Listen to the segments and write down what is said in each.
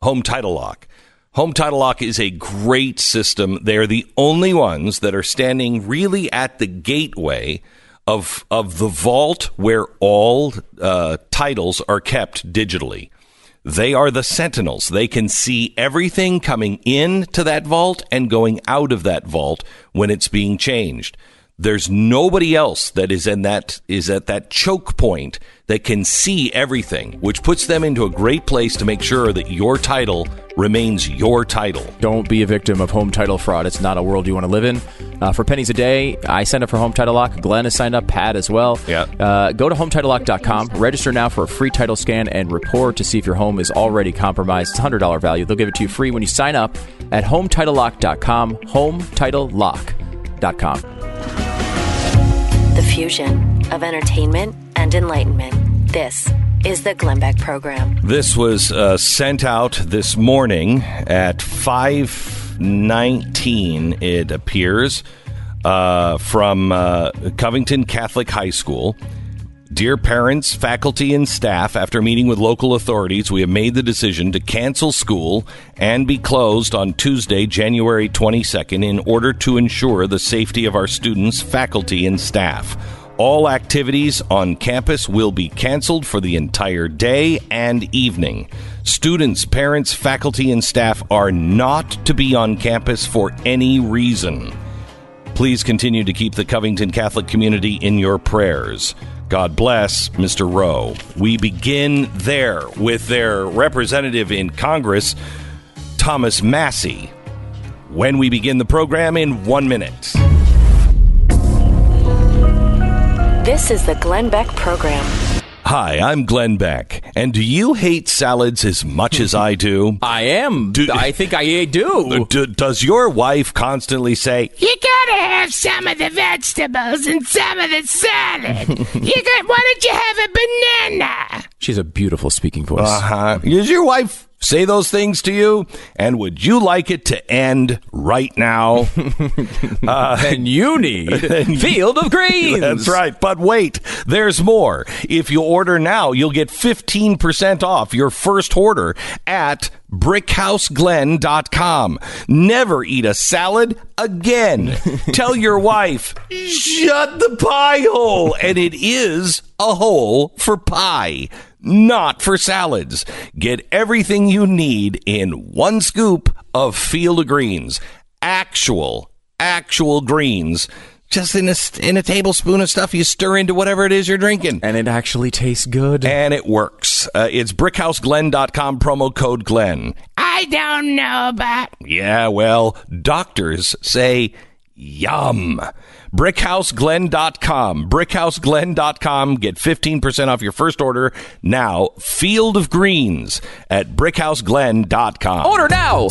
Home Title Lock. Home Title Lock is a great system. They're the only ones that are standing really at the gateway of the vault where all titles are kept digitally. They are the sentinels. They can see everything coming into that vault and going out of that vault when it's being changed. There's nobody else that is at that choke point that can see everything, which puts them into a great place to make sure that your title remains your title. Don't be a victim of home title fraud. It's not a world you want to live in. For pennies a day, I signed up for Home Title Lock. Glenn has signed up. Pat as well. Yeah. Go to HometitleLock.com. Register now for a free title scan and report to see if your home is already compromised. It's $100 value. They'll give it to you free when you sign up at HometitleLock.com. HometitleLock.com. The fusion of entertainment and enlightenment. This is the Glenn Beck Program. This was sent out this morning at 5:19, it appears, from Covington Catholic High School. Dear parents, faculty, and staff, after meeting with local authorities, we have made the decision to cancel school and be closed on Tuesday, January 22nd, in order to ensure the safety of our students, faculty, and staff. All activities on campus will be canceled for the entire day and evening. Students, parents, faculty, and staff are not to be on campus for any reason. Please continue to keep the Covington Catholic community in your prayers. God bless, Mr. Rowe. We begin there with their representative in Congress, Thomas Massie, when we begin the program in 1 minute. This is the Glenn Beck Program. Hi, I'm Glenn Beck. And do you hate salads as much as I do? I am. I think I do. Does your wife constantly say, "You gotta have some of the vegetables and some of the salad. Why don't you have a banana?" She's a beautiful speaking voice. Does your wife say those things to you? And would you like it to end right now? Then you need Field of Greens. That's right. But wait, there's more. If you order now, you'll get 15% off your first order at BrickHouseGlenn.com. Never eat a salad again. Tell your wife, shut the pie hole. And it is a hole for pie, not for salads. Get everything you need in one scoop of Field of Greens. Actual greens. Just in a tablespoon of stuff you stir into whatever it is you're drinking. And it actually tastes good. And it works. It's BrickHouseGlenn.com, promo code Glenn. I don't know about... Yeah, well, doctors say yum. BrickHouseGlenn.com. BrickHouseGlenn.com. Get 15% off your first order now. Field of Greens at BrickHouseGlenn.com. Order now!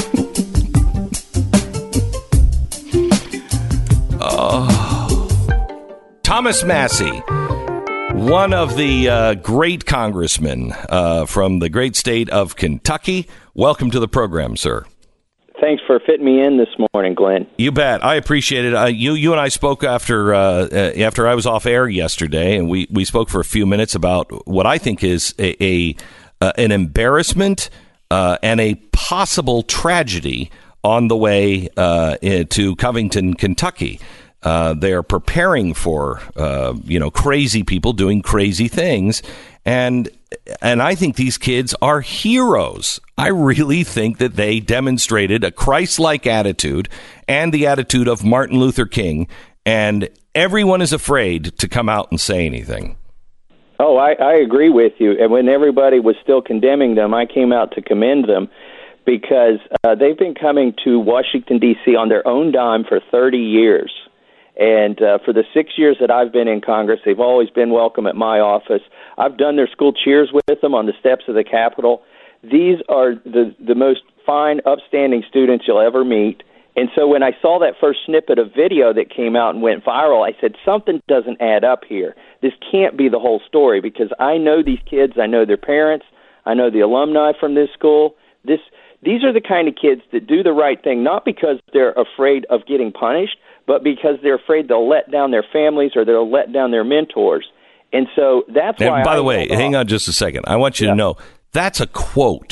Thomas Massie, one of the great congressmen from the great state of Kentucky. Welcome to the program, sir. Thanks for fitting me in this morning, Glenn. You bet. I appreciate it. You and I spoke after I was off air yesterday, and we spoke for a few minutes about what I think is an embarrassment and a possible tragedy on the way to Covington, Kentucky. They are preparing for crazy people doing crazy things, and I think these kids are heroes. I really think that they demonstrated a Christ-like attitude and the attitude of Martin Luther King, and everyone is afraid to come out and say anything. Oh, I agree with you. And when everybody was still condemning them, I came out to commend them because they've been coming to Washington, D.C. on their own dime for 30 years. And for the 6 years that I've been in Congress, they've always been welcome at my office. I've done their school cheers with them on the steps of the Capitol. These are the most fine, upstanding students you'll ever meet. And so when I saw that first snippet of video that came out and went viral, I said, something doesn't add up here. This can't be the whole story, because I know these kids, I know their parents, I know the alumni from this school. These are the kind of kids that do the right thing, not because they're afraid of getting punished, but because they're afraid they'll let down their families or they'll let down their mentors. And so that's why. By the way, hang on just a second. I want you to know that's a quote.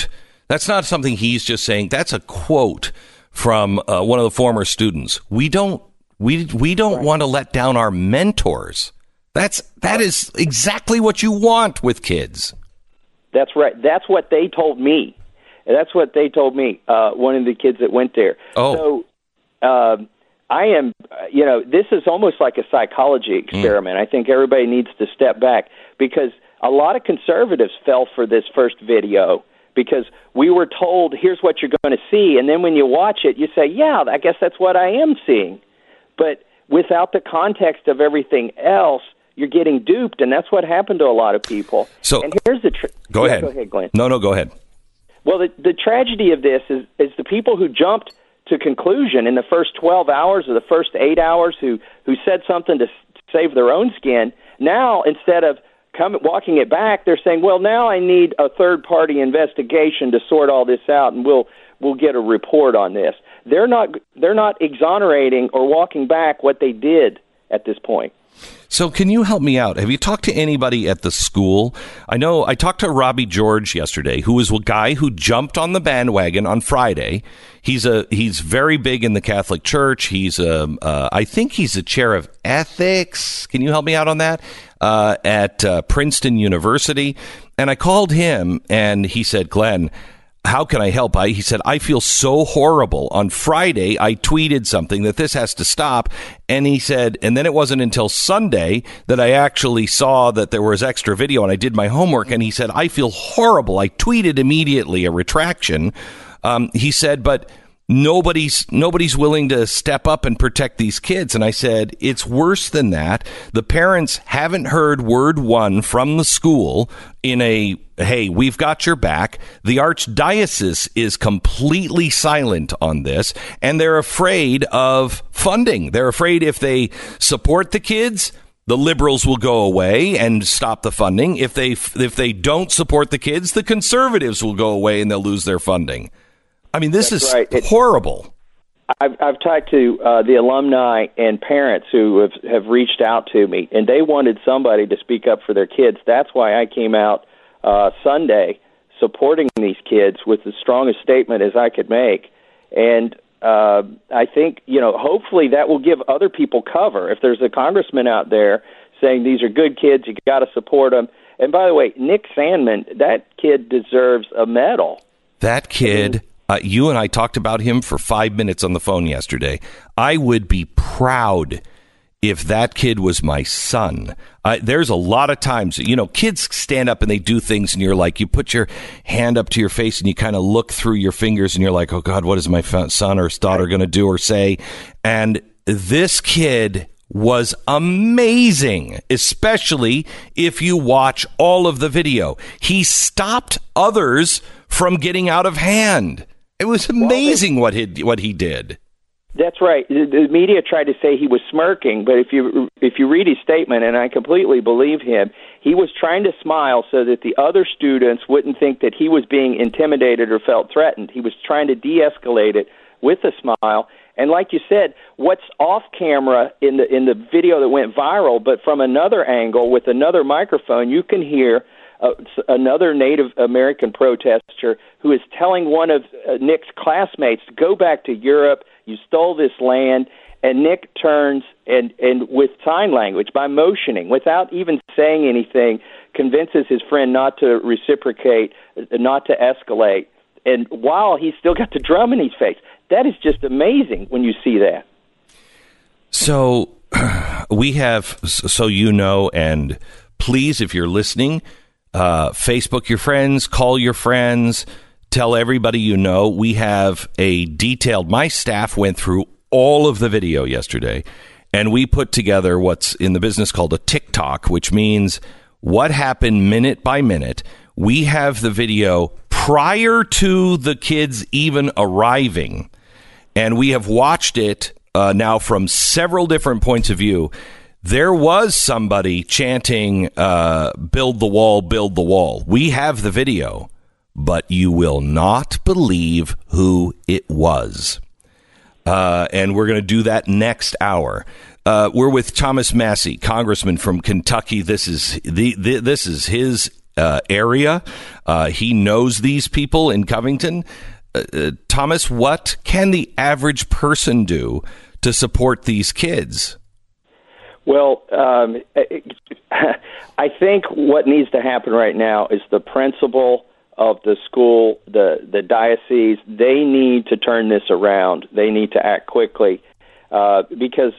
That's not something he's just saying. That's a quote from one of the former students. We don't want to let down our mentors. That is exactly what you want with kids. That's right. That's what they told me. That's what they told me. One of the kids that went there. Oh. So I am, this is almost like a psychology experiment. I think everybody needs to step back because a lot of conservatives fell for this first video because we were told, here's what you're going to see. And then when you watch it, you say, yeah, I guess that's what I am seeing. But without the context of everything else, you're getting duped. And that's what happened to a lot of people. So and here's the go ahead. Go ahead, Glenn. No, go ahead. Well, the tragedy of this is the people who jumped to conclusion in the first 12 hours or the first 8 hours who said something to save their own skin. Now, instead of walking it back, they're saying, well, now I need a third-party investigation to sort all this out, and we'll get a report on this. They're not exonerating or walking back what they did at this point. So can you help me out? Have you talked to anybody at the school? I know I talked to Robbie George yesterday, who was a guy who jumped on the bandwagon on Friday. He's very big in the Catholic Church. I think he's a chair of ethics. Can you help me out on that? At Princeton University. And I called him and he said, Glenn, how can I help? He said, I feel so horrible. On Friday, I tweeted something that this has to stop. And he said, and then it wasn't until Sunday that I actually saw that there was extra video and I did my homework. And he said, I feel horrible. I tweeted immediately a retraction. He said, but nobody's willing to step up and protect these kids. And I said, it's worse than that. The parents haven't heard word one from the school in a, hey, we've got your back. The archdiocese is completely silent on this, and they're afraid of funding. They're afraid if they support the kids, the liberals will go away and stop the funding. If they don't support the kids, the conservatives will go away and they'll lose their funding. I mean, this is right. Horrible. I've talked to the alumni and parents who have reached out to me, and they wanted somebody to speak up for their kids. That's why I came out Sunday supporting these kids with the strongest statement as I could make. And I think, hopefully that will give other people cover. If there's a congressman out there saying these are good kids, you got to support them. And by the way, Nick Sandmann, that kid deserves a medal. That kid... you and I talked about him for 5 minutes on the phone yesterday. I would be proud if that kid was my son. There's a lot of times, kids stand up and they do things and you're like, you put your hand up to your face and you kind of look through your fingers and you're like, oh God, what is my son or daughter going to do or say? And this kid was amazing, especially if you watch all of the video. He stopped others from getting out of hand. It was amazing what he did. That's right. The media tried to say he was smirking, but if you read his statement, and I completely believe him, he was trying to smile so that the other students wouldn't think that he was being intimidated or felt threatened. He was trying to de-escalate it with a smile. And like you said, what's off camera in the video that went viral, but from another angle with another microphone, you can hear another Native American protester who is telling one of Nick's classmates to go back to Europe. You stole this land. And Nick turns and with sign language, by motioning, without even saying anything, convinces his friend not to reciprocate, not to escalate. And while he's still got the drum in his face, that is just amazing when you see that. So we have, and please, if you're listening, Facebook your friends, call your friends, tell everybody you know. We have my staff went through all of the video yesterday, and we put together what's in the business called a TikTok, which means what happened minute by minute. We have the video prior to the kids even arriving, and we have watched it now from several different points of view. There was somebody chanting, build the wall, build the wall. We have the video, but you will not believe who it was. And we're going to do that next hour. We're with Thomas Massie, congressman from Kentucky. This is his area. He knows these people in Covington. Thomas, what can the average person do to support these kids? Well, I think what needs to happen right now is the principal of the school, the diocese, they need to turn this around. They need to act quickly because,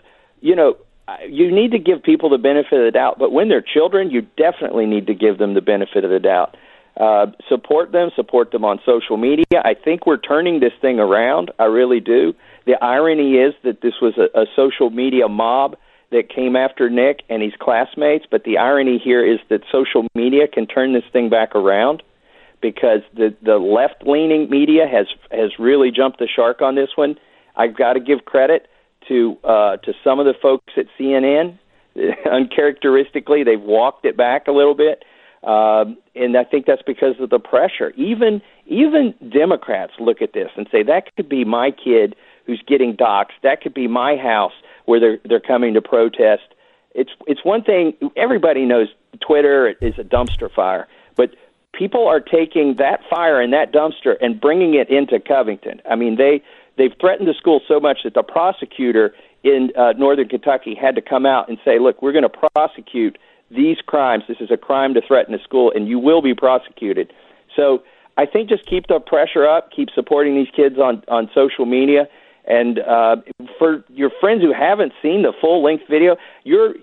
you need to give people the benefit of the doubt, but when they're children, you definitely need to give them the benefit of the doubt. Support them on social media. I think we're turning this thing around. I really do. The irony is that this was a social media mob that came after Nick and his classmates, but the irony here is that social media can turn this thing back around because the left-leaning media has really jumped the shark on this one. I've got to give credit to some of the folks at CNN. Uncharacteristically, they've walked it back a little bit. And I think that's because of the pressure. Even Democrats look at this and say, that could be my kid who's getting doxxed. That could be my house where they're coming to protest. It's one thing, everybody knows Twitter is a dumpster fire, but people are taking that fire in that dumpster and bringing it into Covington. I mean, they've threatened the school so much that the prosecutor in northern Kentucky had to come out and say, look, we're going to prosecute these crimes. This is a crime to threaten a school, and you will be prosecuted. So I think just keep the pressure up, keep supporting these kids on social media. And for your friends who haven't seen the full-length video, your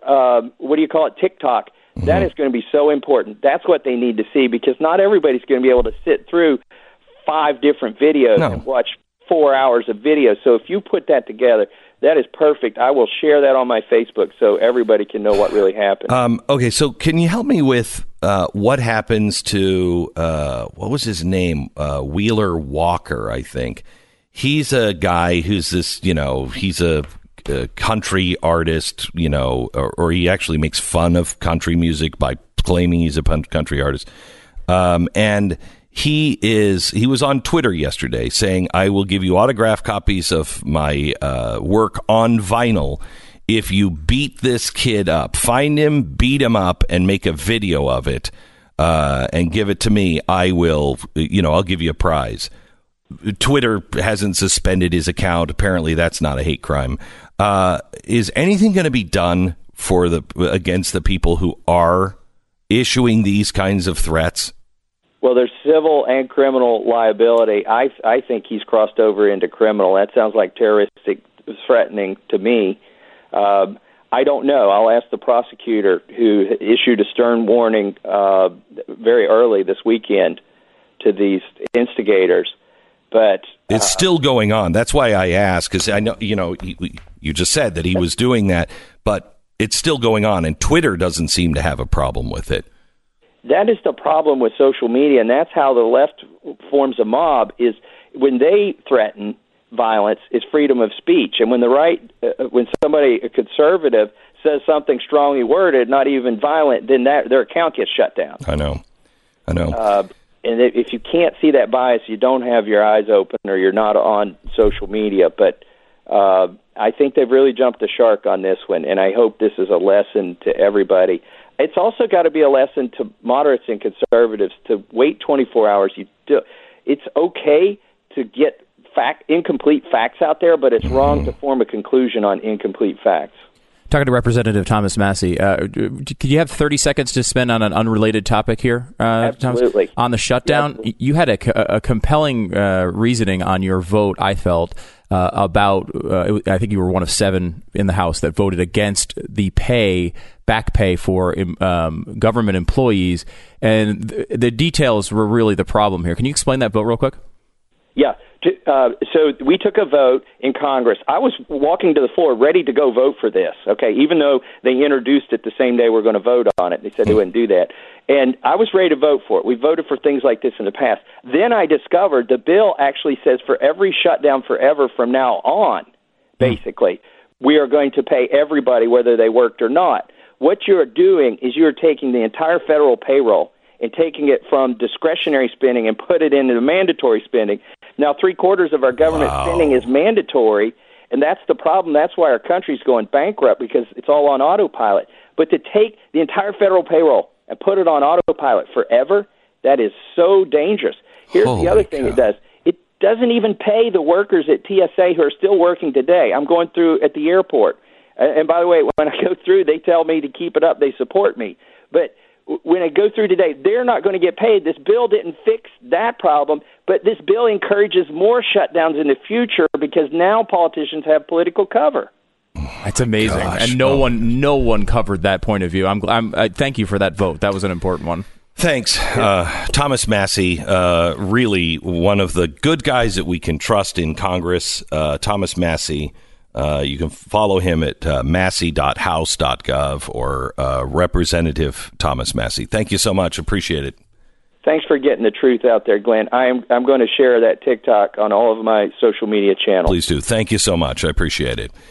TikTok, that is going to be so important. That's what they need to see, because not everybody's going to be able to sit through 5 different videos and watch 4 hours of video. So if you put that together, that is perfect. I will share that on my Facebook so everybody can know what really happened. Okay, so can you help me with what happens to, what was his name? Wheeler Walker, I think. He's a guy who's this, he's a country artist, or he actually makes fun of country music by claiming he's a country artist. And he was on Twitter yesterday saying, I will give you autographed copies of my work on vinyl if you beat this kid up. Find him, beat him up, and make a video of it and give it to me. I will, I'll give you a prize. Twitter hasn't suspended his account. Apparently that's not a hate crime. Is anything going to be done against the people who are issuing these kinds of threats? Well, there's civil and criminal liability. I think he's crossed over into criminal. That sounds like terroristic threatening to me. I don't know. I'll ask the prosecutor, who issued a stern warning very early this weekend to these instigators. But it's still going on. That's why I asked, because I know, you just said that he was doing that, but it's still going on, and Twitter doesn't seem to have a problem with it. That is the problem with social media, and that's how the left forms a mob, is when they threaten violence, is freedom of speech. And when the right, when somebody, a conservative, says something strongly worded, not even violent, then their account gets shut down. I know. And if you can't see that bias, you don't have your eyes open, or you're not on social media. But I think they've really jumped the shark on this one, and I hope this is a lesson to everybody. It's also got to be a lesson to moderates and conservatives to wait 24 hours. It's okay to get incomplete facts out there, but it's wrong to form a conclusion on incomplete facts. Talking to Representative Thomas Massie, could you have 30 seconds to spend on an unrelated topic here, Absolutely. Thomas? On the shutdown, you had a compelling reasoning on your vote, I felt, about, I think you were one of 7 in the House that voted against the back pay for government employees, and the details were really the problem here. Can you explain that vote real quick? Yeah. So we took a vote in Congress. I was walking to the floor ready to go vote for this, okay, even though they introduced it the same day we're going to vote on it. They said they wouldn't do that. And I was ready to vote for it. We voted for things like this in the past. Then I discovered the bill actually says for every shutdown forever from now on, basically, we are going to pay everybody whether they worked or not. What you're doing is you're taking the entire federal payroll and taking it from discretionary spending and put it into mandatory spending. Now, 3/4 of our government spending is mandatory, and that's the problem. That's why our country's going bankrupt, because it's all on autopilot. But to take the entire federal payroll and put it on autopilot forever, that is so dangerous. Here's the other thing it does. It doesn't even pay the workers at TSA who are still working today. I'm going through at the airport. And by the way, when I go through, they tell me to keep it up. They support me. But when I go through today, they're not going to get paid. This bill didn't fix that problem, but this bill encourages more shutdowns in the future because now politicians have political cover. That's amazing. Gosh, and no one covered that point of view. Thank you for that vote. That was an important one. Thanks. Thomas Massie, really one of the good guys that we can trust in Congress. Thomas Massie. You can follow him at massey.house.gov or Representative Thomas Massie. Thank you so much. Appreciate it. Thanks for getting the truth out there, Glenn. I'm going to share that TikTok on all of my social media channels. Please do. Thank you so much. I appreciate it.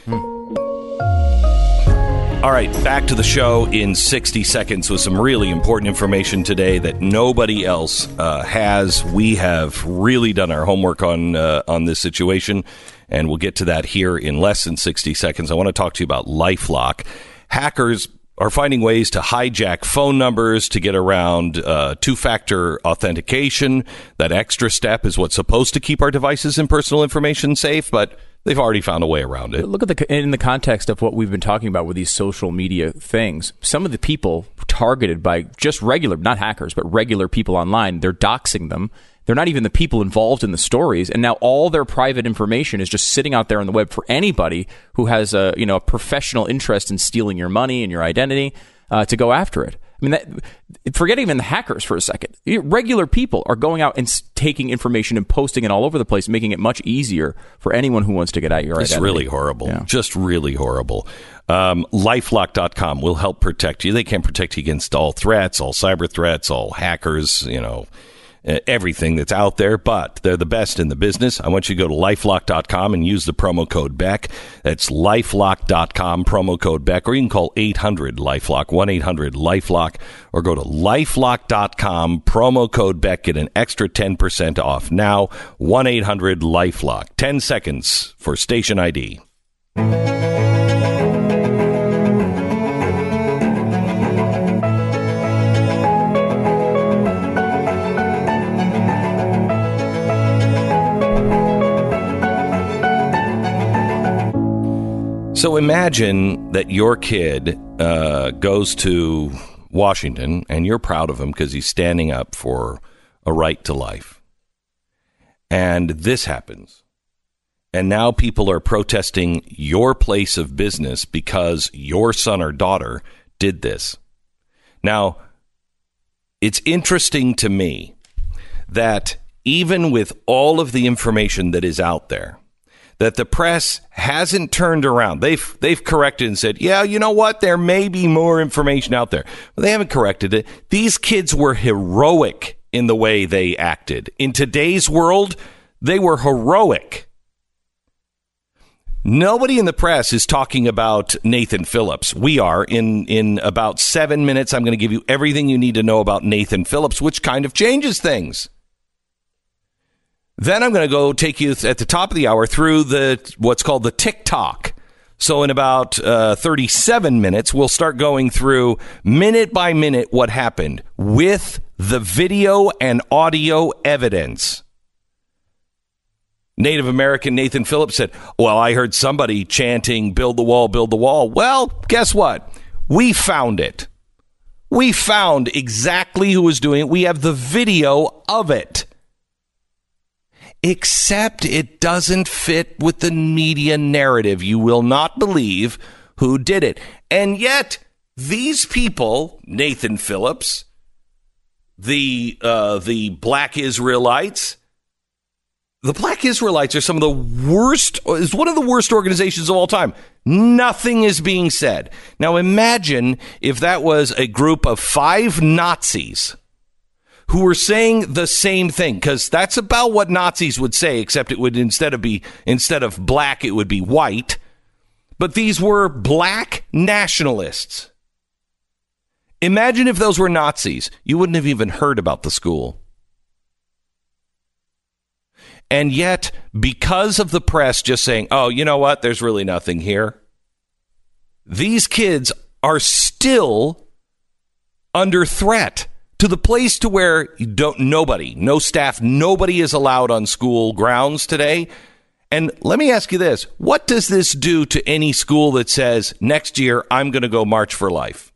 All right, back to the show in 60 seconds with some really important information today that nobody else has. We have really done our homework on this situation, and we'll get to that here in less than 60 seconds. I want to talk to you about LifeLock. Hackers are finding ways to hijack phone numbers to get around two-factor authentication. That extra step is what's supposed to keep our devices and personal information safe, but they've already found a way around it. Look at in the context of what we've been talking about with these social media things. Some of the people targeted by just regular, not hackers, but regular people online, they're doxing them. They're not even the people involved in the stories, and now all their private information is just sitting out there on the web for anybody who has a professional interest in stealing your money and your identity to go after it. I mean, forget even the hackers for a second. Regular people are going out and taking information and posting it all over the place, making it much easier for anyone who wants to get at your identity. It's really horrible. Yeah. Just really horrible. LifeLock.com will help protect you. They can protect you against all threats, all cyber threats, all hackers, everything that's out there, but they're the best in the business. I want you to go to LifeLock.com and use the promo code Beck. That's LifeLock.com, promo code Beck, or you can call 800-LifeLock, 1-800-LifeLock, or go to LifeLock.com, promo code Beck, get an extra 10% off now, 1-800-LifeLock. 10 seconds for station ID. So imagine that your kid goes to Washington and you're proud of him because he's standing up for a right to life. And this happens. And now people are protesting your place of business because your son or daughter did this. Now, it's interesting to me that even with all of the information that is out there, that the press hasn't turned around. They've corrected and said, yeah, you know what? There may be more information out there. But they haven't corrected it. These kids were heroic in the way they acted. In today's world, they were heroic. Nobody in the press is talking about Nathan Phillips. We are. In about 7 minutes, I'm going to give you everything you need to know about Nathan Phillips, which kind of changes things. Then I'm going to go take you at the top of the hour through what's called the TikTok. So in about 37 minutes, we'll start going through minute by minute what happened with the video and audio evidence. Native American Nathan Phillips said, well, I heard somebody chanting, build the wall, build the wall. Well, guess what? We found it. We found exactly who was doing it. We have the video of it. Except it doesn't fit with the media narrative. You will not believe who did it. And yet, these people, Nathan Phillips, the Black Israelites, are some of the worst, is one of the worst organizations of all time. Nothing is being said. Now imagine if that was a group of 5 Nazis who were saying the same thing, because that's about what Nazis would say, except it would instead of black, it would be white. But these were black nationalists. Imagine if those were Nazis. You wouldn't have even heard about the school. And yet, because of the press just saying, oh, you know what, there's really nothing here, these kids are still under threat, to the place to where no staff, nobody is allowed on school grounds today. And let me ask you this. What does this do to any school that says, next year, I'm going to go March for Life?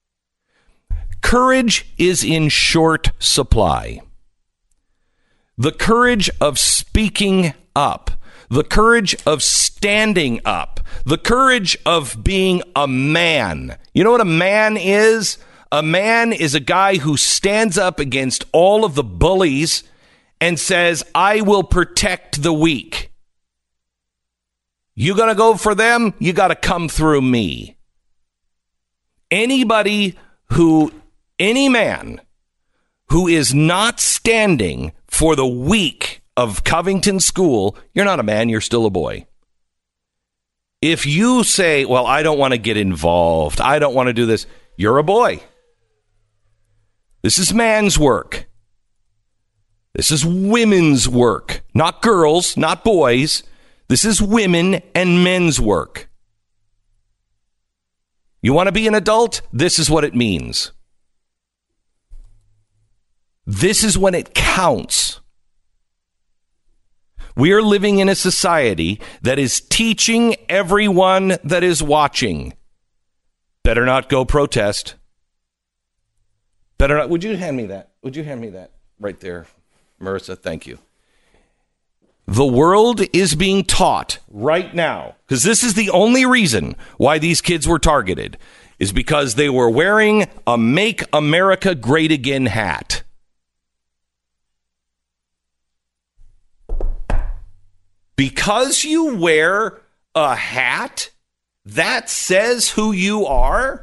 Courage is in short supply. The courage of speaking up, the courage of standing up, the courage of being a man. You know what a man is? A man is a guy who stands up against all of the bullies and says, I will protect the weak. You going to go for them? You got to come through me. Any man who is not standing for the weak of Covington School, you're not a man, you're still a boy. If you say, well, I don't want to get involved, I don't want to do this, you're a boy. This is man's work. This is women's work. Not girls, not boys. This is women and men's work. You want to be an adult? This is what it means. This is when it counts. We are living in a society that is teaching everyone that is watching, better not go protest. Better not. Would you hand me that? Would you hand me that right there, Marissa? Thank you. The world is being taught right now, because this is the only reason why these kids were targeted, is because they were wearing a Make America Great Again hat. Because you wear a hat that says who you are?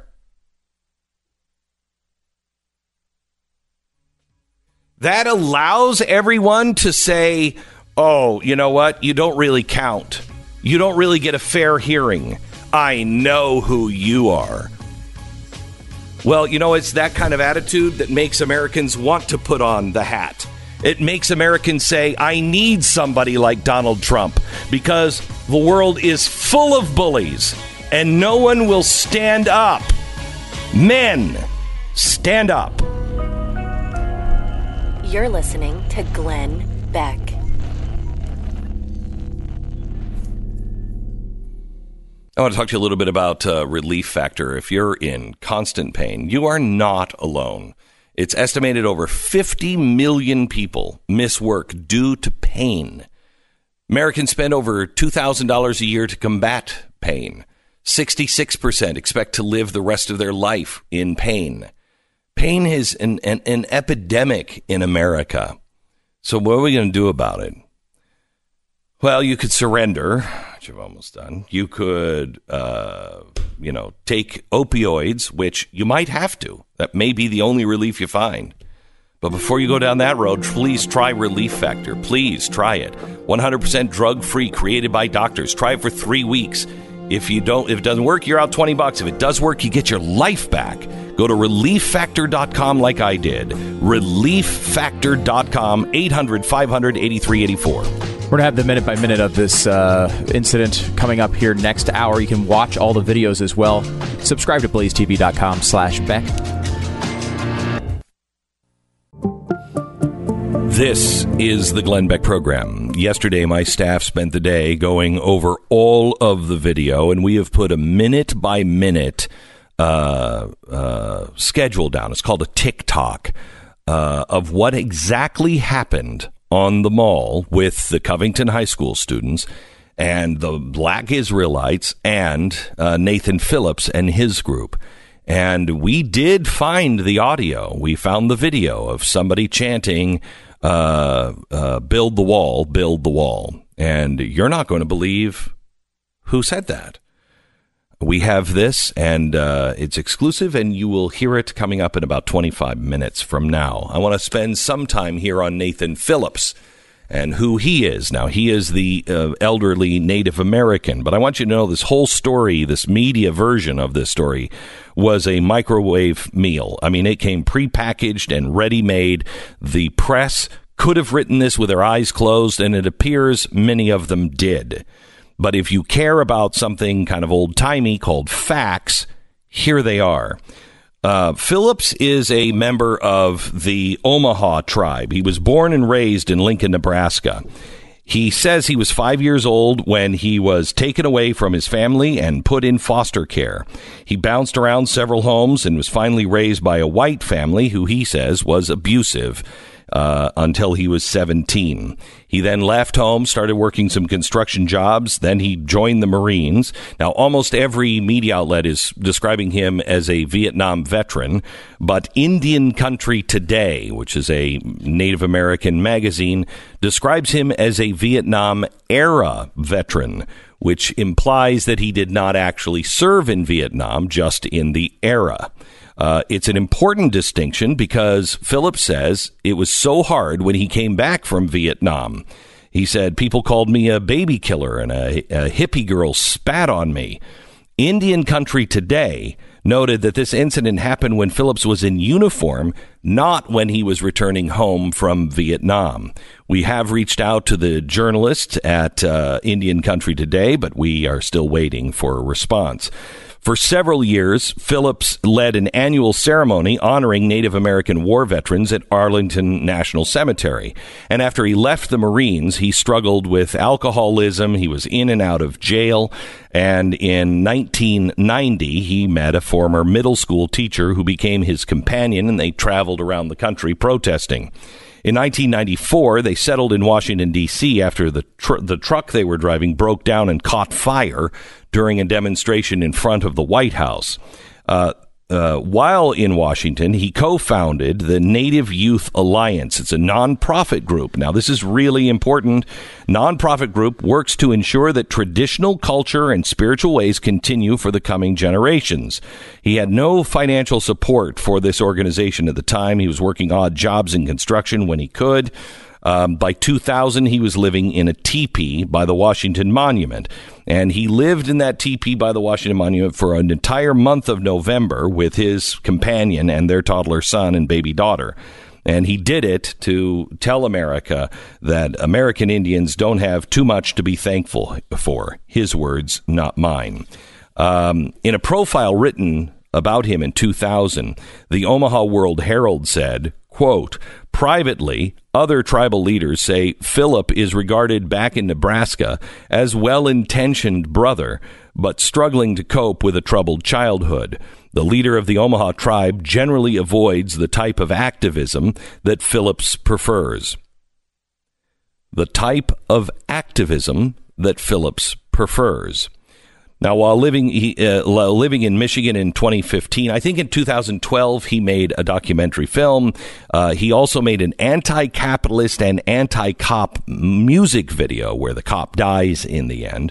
That allows everyone to say, oh, you know what? You don't really count. You don't really get a fair hearing. I know who you are. Well, you know, it's that kind of attitude that makes Americans want to put on the hat. It makes Americans say, I need somebody like Donald Trump, because the world is full of bullies and no one will stand up. Men, stand up. You're listening to Glenn Beck. I want to talk to you a little bit about Relief Factor. If you're in constant pain, you are not alone. It's estimated over 50 million people miss work due to pain. Americans spend over $2,000 a year to combat pain. 66% expect to live the rest of their life in pain. Pain is an epidemic in America. So what are we going to do about it? Well, you could surrender, which I've almost done. You could, take opioids, which you might have to. That may be the only relief you find. But before you go down that road, please try Relief Factor. Please try it. 100% drug-free, created by doctors. Try it for 3 weeks. If it doesn't work, you're out $20. If it does work, you get your life back. Go to ReliefFactor.com like I did. ReliefFactor.com, 800-500-8384. We're going to have the minute-by-minute of this incident coming up here next hour. You can watch all the videos as well. Subscribe to blazetv.com/Beck. This is the Glenn Beck Program. Yesterday, my staff spent the day going over all of the video, and we have put a minute-by-minute schedule down. It's called a TikTok of what exactly happened on the mall with the Covington High School students and the Black Israelites and Nathan Phillips and his group. And we did find the audio. We found the video of somebody chanting, build the wall, build the wall. And you're not going to believe who said that. We have this, and it's exclusive, and you will hear it coming up in about 25 minutes from now. I want to spend some time here on Nathan Phillips and who he is. Now, he is the elderly Native American, but I want you to know this whole story, this media version of this story, was a microwave meal. I mean, it came prepackaged and ready-made. The press could have written this with their eyes closed, and it appears many of them did. But if you care about something kind of old-timey called facts, here they are. Phillips is a member of the Omaha tribe. He was born and raised in Lincoln, Nebraska. He says he was 5 years old when he was taken away from his family and put in foster care. He bounced around several homes and was finally raised by a white family who he says was abusive until he was 17. He then left home, started working some construction jobs. Then he joined the Marines. Now, almost every media outlet is describing him as a Vietnam veteran, but Indian Country Today, which is a Native American magazine, describes him as a Vietnam-era veteran, which implies that he did not actually serve in Vietnam, just in the era. It's an important distinction because Phillips says it was so hard when he came back from Vietnam. He said, people called me a baby killer and a hippie girl spat on me. Indian Country Today noted that this incident happened when Phillips was in uniform, not when he was returning home from Vietnam. We have reached out to the journalist at Indian Country Today, but we are still waiting for a response. For several years, Phillips led an annual ceremony honoring Native American war veterans at Arlington National Cemetery. And after he left the Marines, he struggled with alcoholism. He was in and out of jail. And in 1990, he met a former middle school teacher who became his companion, and they traveled around the country protesting. In 1994, they settled in Washington, D.C. after the truck they were driving broke down and caught fire during a demonstration in front of the White House. While in Washington, he co-founded the Native Youth Alliance. It's a nonprofit group. Now, this is really important. Nonprofit group works to ensure that traditional culture and spiritual ways continue for the coming generations. He had no financial support for this organization at the time. He was working odd jobs in construction when he could. By 2000, he was living in a teepee by the Washington Monument. And he lived in that teepee by the Washington Monument for an entire month of November with his companion and their toddler son and baby daughter. And he did it to tell America that American Indians don't have too much to be thankful for. His words, not mine. In a profile written about him in 2000, the Omaha World Herald said, quote, privately, other tribal leaders say Philip is regarded back in Nebraska as well-intentioned brother, but struggling to cope with a troubled childhood. The leader of the Omaha tribe generally avoids the type of activism that Phillips prefers. The type of activism that Phillips prefers. Now, while living in Michigan in 2015, I think in 2012, he made a documentary film. He also made an anti-capitalist and anti-cop music video where the cop dies in the end.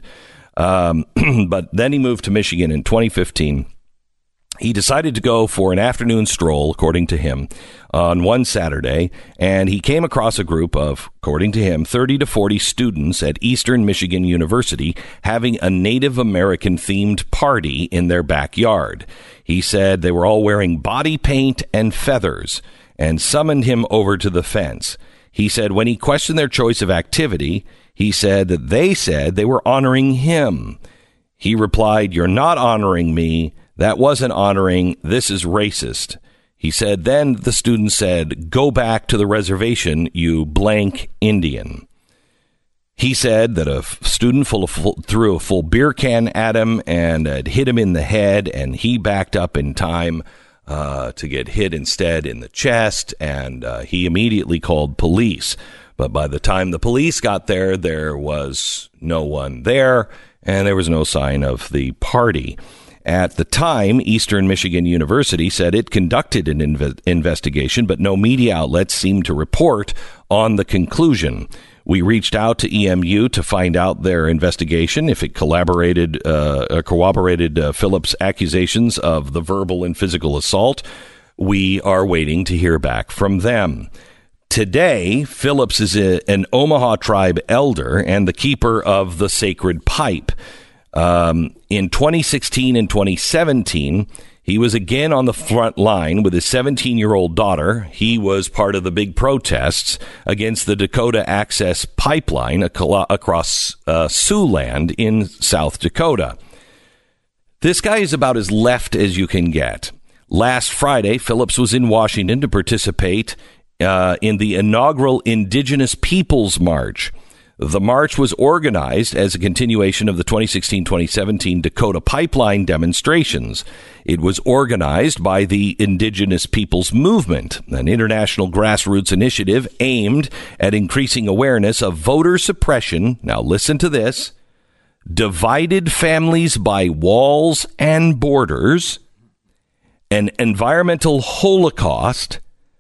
But then he moved to Michigan in 2015. He decided to go for an afternoon stroll, according to him, on one Saturday, and he came across a group of, according to him, 30 to 40 students at Eastern Michigan University having a Native American-themed party in their backyard. He said they were all wearing body paint and feathers and summoned him over to the fence. He said when he questioned their choice of activity, he said that they were honoring him. He replied, "You're not honoring me. That wasn't honoring. This is racist." He said, then the student said, "Go back to the reservation, you blank Indian." He said that a student threw a full beer can at him and had hit him in the head, and he backed up in time to get hit instead in the chest, and he immediately called police. But by the time the police got there, there was no one there, and there was no sign of the party. At the time, Eastern Michigan University said it conducted an investigation, but no media outlets seemed to report on the conclusion. We reached out to EMU to find out their investigation, if it corroborated Phillips' accusations of the verbal and physical assault. We are waiting to hear back from them. Today, Phillips is an Omaha tribe elder and the keeper of the sacred pipe. In 2016 and 2017, he was again on the front line with his 17-year-old daughter. He was part of the big protests against the Dakota Access Pipeline across Siouxland in South Dakota. This guy is about as left as you can get. Last Friday, Phillips was in Washington to participate in the inaugural Indigenous Peoples March. The march was organized as a continuation of the 2016-2017 Dakota Pipeline demonstrations. It was organized by the Indigenous Peoples Movement, an international grassroots initiative aimed at increasing awareness of voter suppression. Now listen to this. Divided families by walls and borders, an environmental holocaust,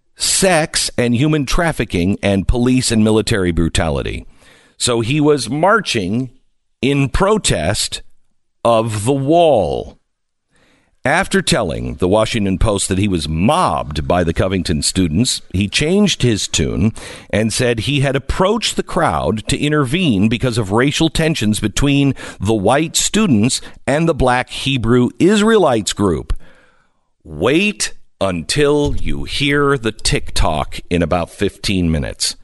sex and human trafficking, and police and military brutality. So he was marching in protest of the wall. After telling the Washington Post that he was mobbed by the Covington students, he changed his tune and said he had approached the crowd to intervene because of racial tensions between the white students and the black Hebrew Israelites group. Wait until you hear the TikTok in about 15 minutes.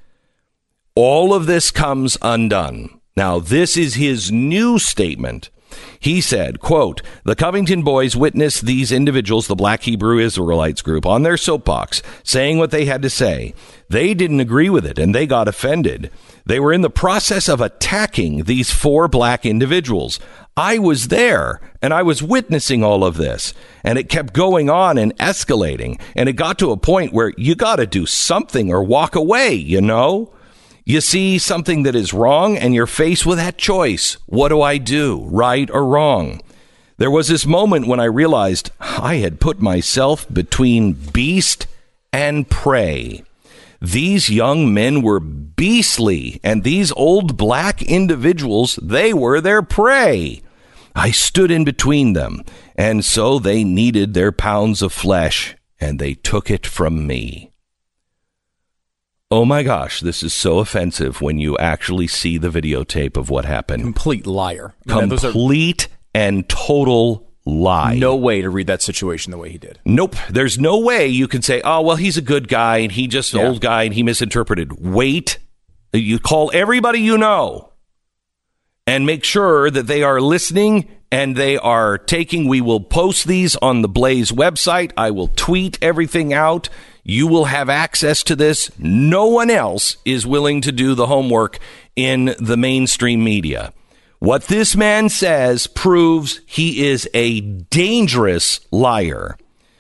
All of this comes undone. Now, this is his new statement. He said, quote, the Covington boys witnessed these individuals, the Black Hebrew Israelites group, on their soapbox, saying what they had to say. They didn't agree with it, and they got offended. They were in the process of attacking these 4 black individuals. I was there, and I was witnessing all of this, and it kept going on and escalating, and it got to a point where you got to do something or walk away, you know? You see something that is wrong and you're faced with that choice. What do I do, right or wrong? There was this moment when I realized I had put myself between beast and prey. These young men were beastly, and these old black individuals, they were their prey. I stood in between them, and so they needed their pounds of flesh, and they took it from me. Oh my gosh, this is so offensive when you actually see the videotape of what happened. Complete liar. Complete and total lie. No way to read that situation the way he did. Nope. There's no way you can say, oh, well, he's a good guy and he just an old guy and he misinterpreted. Wait. You call everybody you know and make sure that they are listening and they are taking. We will post these on the Blaze website. I will tweet everything out. You will have access to this. No one else is willing to do the homework in the mainstream media. What this man says proves he is a dangerous liar.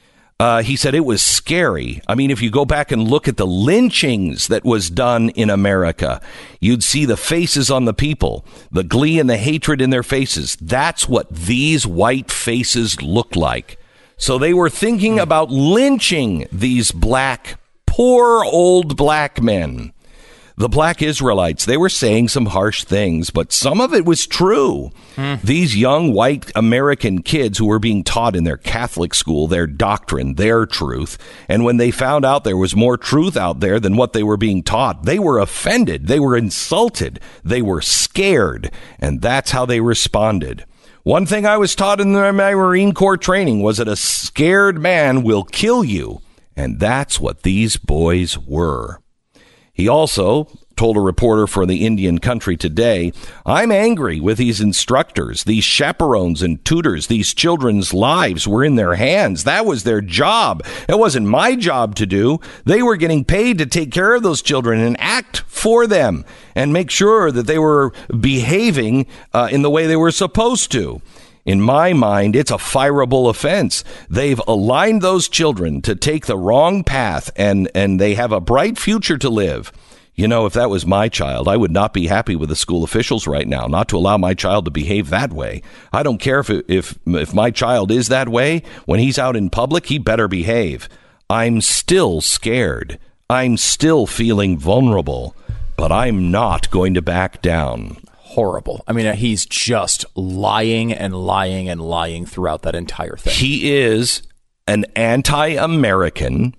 He said it was scary. I mean, if you go back and look at the lynchings that was done in America, you'd see the faces on the people, the glee and the hatred in their faces. That's what these white faces look like. So they were thinking about lynching these black, poor old black men. The black Israelites, they were saying some harsh things, but some of it was true. These young white American kids who were being taught in their Catholic school, their doctrine, their truth. And when they found out there was more truth out there than what they were being taught, they were offended. They were insulted. They were scared. And that's how they responded. One thing I was taught in my Marine Corps training was that a scared man will kill you. And that's what these boys were. He also told a reporter for the Indian Country Today, I'm angry with these instructors, these chaperones and tutors. These children's lives were in their hands. That was their job. It wasn't my job to do. They were getting paid to take care of those children and act for them and make sure that they were behaving in the way they were supposed to. In my mind, it's a fireable offense. They've aligned those children to take the wrong path, and they have a bright future to live. You know, if that was my child, I would not be happy with the school officials right now, not to allow my child to behave that way. I don't care if my child is that way. When he's out in public, he better behave. I'm still scared. I'm still feeling vulnerable, but I'm not going to back down. Horrible. I mean, he's just lying and lying and lying throughout that entire thing. He is an anti-American,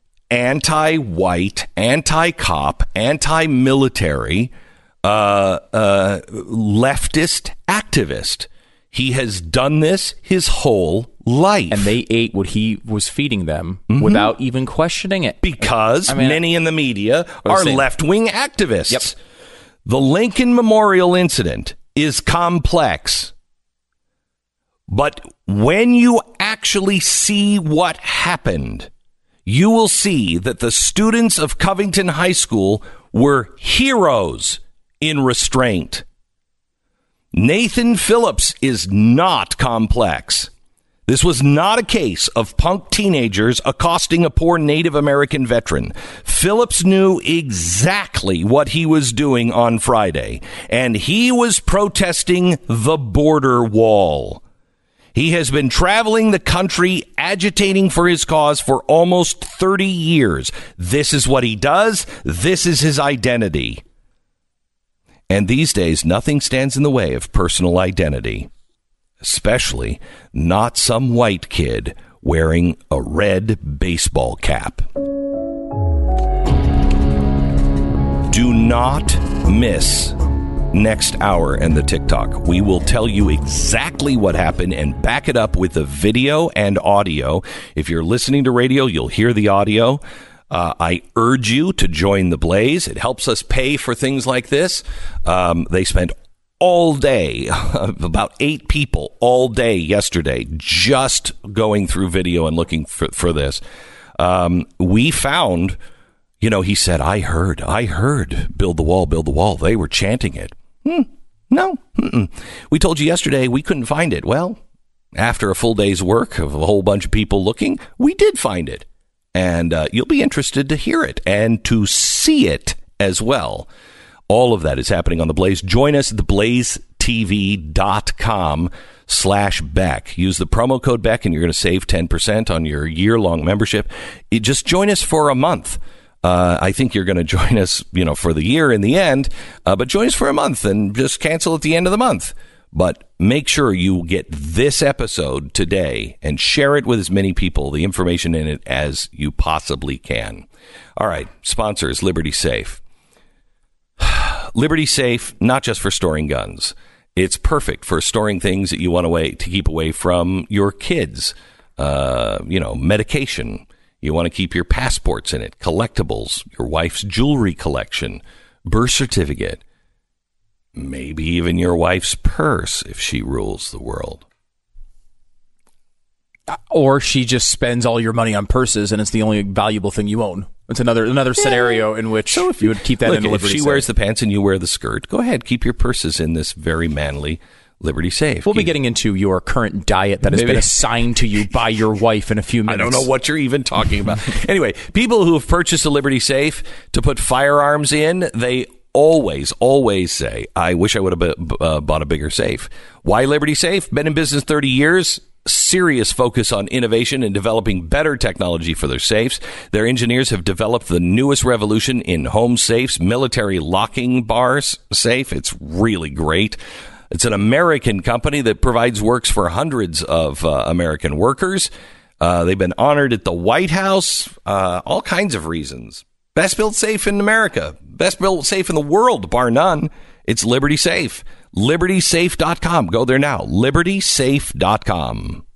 anti-white, anti-cop, anti-military, leftist activist. He has done this his whole life. And they ate what he was feeding them without even questioning it. Because many in the media are left-wing activists. Yep. The Lincoln Memorial incident is complex. But when you actually see what happened, you will see that the students of Covington High School were heroes in restraint. Nathan Phillips is not complex. This was not a case of punk teenagers accosting a poor Native American veteran. Phillips knew exactly what he was doing on Friday, and he was protesting the border wall. He has been traveling the country agitating for his cause for almost 30 years. This is what he does. This is his identity. And these days, nothing stands in the way of personal identity. Especially not some white kid wearing a red baseball cap. Do not miss next hour and the TikTok. We will tell you exactly what happened and back it up with the video and audio. If you're listening to radio, you'll hear the audio. I urge you to join the Blaze. It helps us pay for things like this. They spent all day, about 8 people all day yesterday, just going through video and looking for this. We found, he said, I heard, build the wall. They were chanting it. No. We told you yesterday we couldn't find it. Well, after a full day's work of a whole bunch of people looking, we did find it. And you'll be interested to hear it and to see it as well. All of that is happening on The Blaze. Join us at theblazetv.com/Beck. Use the promo code Beck and you're going to save 10% on your year-long membership. Just join us for a month. I think you're going to join us, for the year in the end, but join us for a month and just cancel at the end of the month. But make sure you get this episode today and share it with as many people, the information in it, as you possibly can. All right, sponsors, Liberty Safe. Liberty Safe, not just for storing guns. It's perfect for storing things that you want to keep away from your kids. Medication. You want to keep your passports in it, collectibles, your wife's jewelry collection, birth certificate, maybe even your wife's purse if she rules the world. Or she just spends all your money on purses and it's the only valuable thing you own. It's another scenario in which you would keep that in Liberty Safe. If she wears the pants and you wear the skirt, go ahead, keep your purses in this very manly Liberty Safe. We'll be getting into your current diet that has been assigned to you by your wife in a few minutes. I don't know what you're even talking about. Anyway, people who have purchased a Liberty Safe to put firearms in, they always say, I wish I would have bought a bigger safe. Why Liberty Safe? Been in business 30 years. Serious focus on innovation and developing better technology for their safes. Their engineers have developed the newest revolution in home safes, military locking bars safe. It's really great. It's an American company that provides works for hundreds of American workers. They've been honored at the White House, all kinds of reasons. Best built safe in America. Best built safe in the world, bar none. It's Liberty Safe. LibertySafe.com. Go there now. LibertySafe.com.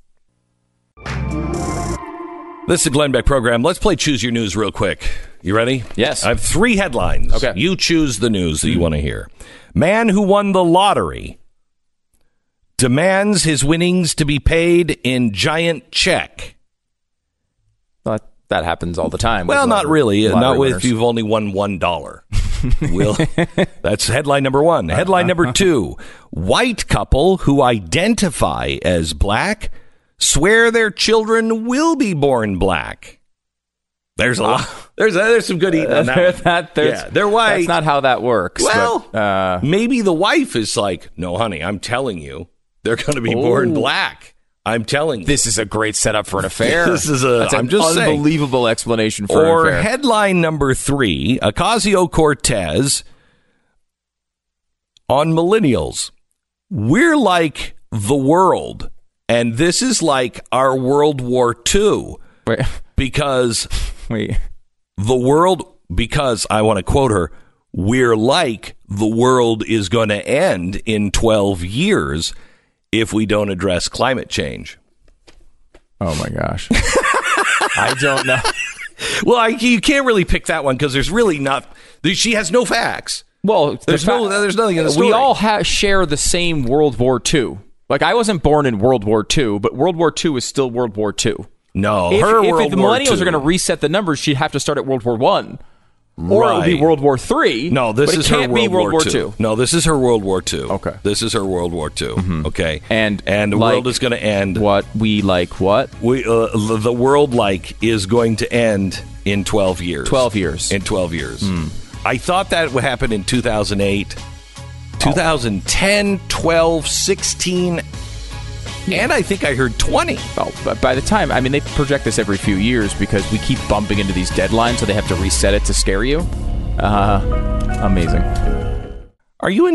This is the Glenn Beck program. Let's play Choose Your News real quick. You ready? Yes. I have 3 headlines. Okay. You choose the news that you want to hear. Man who won the lottery demands his winnings to be paid in giant check. That happens all the time. Well, not really. Not if you've only won $1. That's headline number 1. Headline number 2. White couple who identify as black swear their children will be born black. There's a lot. There's some good eating on that. They're white. That's not how that works. Well, but, maybe the wife is like, no, honey, I'm telling you, they're going to be born black. I'm telling you. This is a great setup for an affair. That's an unbelievable explanation for an affair. Or headline number 3, Ocasio-Cortez on millennials. We're like the world, and this is like our World War II. Wait. Because I want to quote her, we're like the world is going to end in 12 years if we don't address climate change. Oh, my gosh. I don't know. Well, you can't really pick that one because there's really not. She has no facts. Well, there's nothing in the story. We all share the same World War II. Like, I wasn't born in World War II, but World War II is still World War II. No, If World the War millennials II. are going to reset the numbers, she'd have to start at World War I. Or it would be Right. World War III. No, this but is it can't her be World War II. No, this is her World War II. Okay. This is her World War II. Okay. And the like world is going to end. What we like? What? The world is going to end in 12 years. 12 years. In 12 years. I thought that would happen in 2008, 2010, 12, 16, and I think I heard 20. Well, but by the time, I mean, they project this every few years because we keep bumping into these deadlines, so they have to reset it to scare you. Amazing. Are you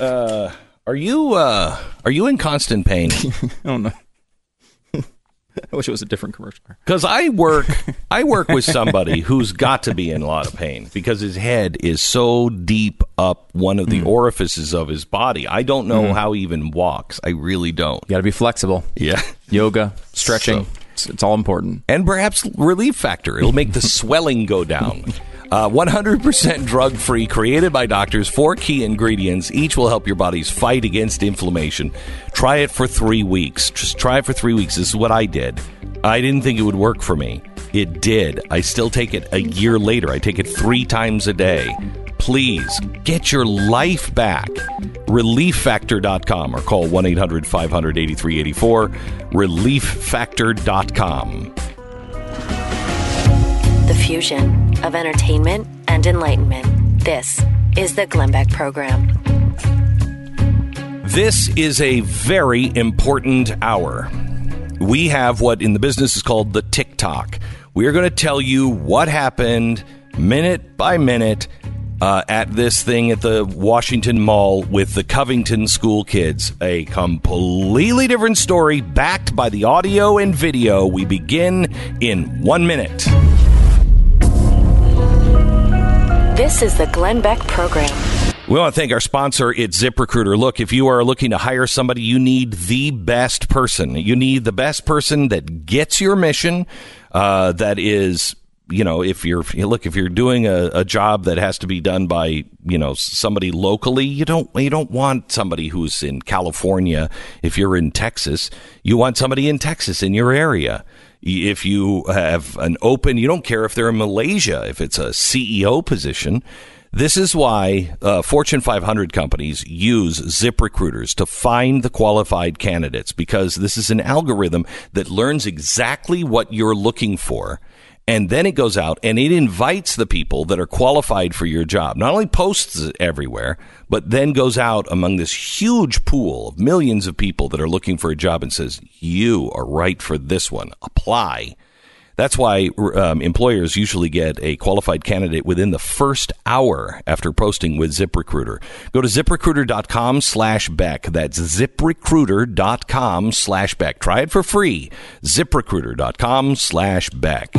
in constant pain? Oh no. I wish it was a different commercial. Because I work with somebody who's got to be in a lot of pain because his head is so deep up one of the orifices of his body. I don't know how he even walks. I really don't. You got to be flexible. Yeah. Yoga, stretching. It's all important. And perhaps Relief Factor. It'll make the swelling go down. 100% drug-free, created by doctors, 4 key ingredients. Each will help your body's fight against inflammation. Try it for 3 weeks. Just try it for 3 weeks. This is what I did. I didn't think it would work for me. It did. I still take it a year later. I take it 3 times a day. Please, get your life back. ReliefFactor.com or call 1-800-500-8384. ReliefFactor.com. The fusion of entertainment and enlightenment. This is the Glenn Beck Program. This is a very important hour. We have what in the business is called the TikTok. We are going to tell you what happened minute by minute at this thing at the Washington Mall with the Covington school kids. A completely different story backed by the audio and video. We begin in 1 minute. This is the Glenn Beck Program. We want to thank our sponsor, it's ZipRecruiter. Look, if you are looking to hire somebody, you need the best person. You need the best person that gets your mission, that is, you know, if you're doing a job that has to be done by, you know, somebody locally, you don't want somebody who's in California. If you're in Texas, you want somebody in Texas in your area. If you have an open, you don't care if they're in Malaysia, if it's a CEO position. This is why Fortune 500 companies use ZipRecruiters to find the qualified candidates, because this is an algorithm that learns exactly what you're looking for. And then it goes out and it invites the people that are qualified for your job. Not only posts it everywhere, but then goes out among this huge pool of millions of people that are looking for a job and says, you are right for this one. Apply. That's why employers usually get a qualified candidate within the first hour after posting with ZipRecruiter. Go to ZipRecruiter.com/Beck. That's ZipRecruiter.com/Beck. Try it for free. ZipRecruiter.com/Beck.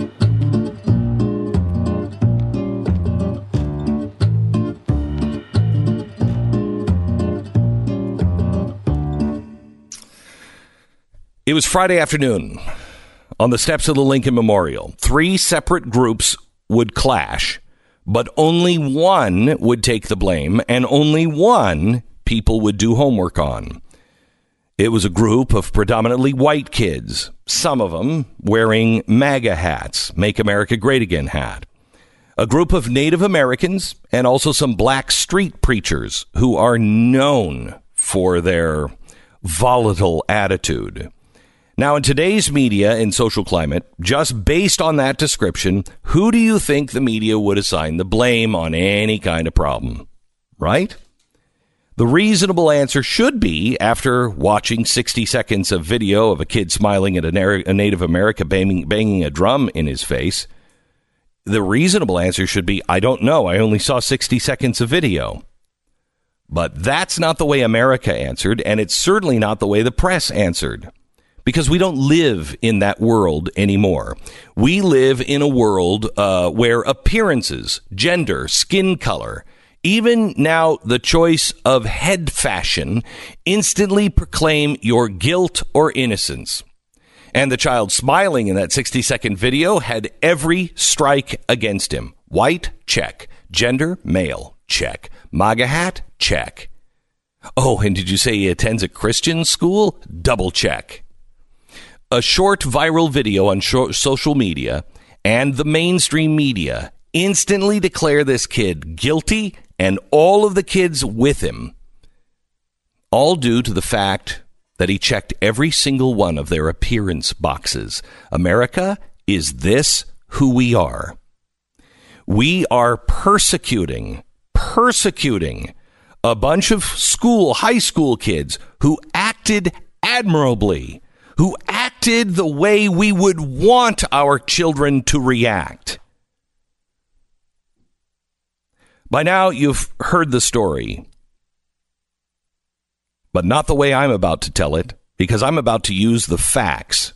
It was Friday afternoon. On the steps of the Lincoln Memorial, 3 separate groups would clash, but only one would take the blame, and only one people would do homework on. It was a group of predominantly white kids, some of them wearing MAGA hats, Make America Great Again hat. A group of Native Americans, and also some black street preachers who are known for their volatile attitude. Now, in today's media and social climate, just based on that description, who do you think the media would assign the blame on any kind of problem? Right? The reasonable answer should be, after watching 60 seconds of video of a kid smiling at a Native American banging a drum in his face, the reasonable answer should be, I don't know, I only saw 60 seconds of video. But that's not the way America answered, and it's certainly not the way the press answered. Because we don't live in that world anymore. We live in a world where appearances, gender, skin color, even now the choice of head fashion, instantly proclaim your guilt or innocence. And the child smiling in that 60-second video had every strike against him. White, check. Gender, male, check. MAGA hat, check. Oh, and did you say he attends a Christian school? Double check. A short viral video on social media and the mainstream media instantly declare this kid guilty and all of the kids with him, all due to the fact that he checked every single one of their appearance boxes. America, is this who we are? We are persecuting a bunch of high school kids who acted admirably, who acted the way we would want our children to react. By now, you've heard the story, but not the way I'm about to tell it, because I'm about to use the facts.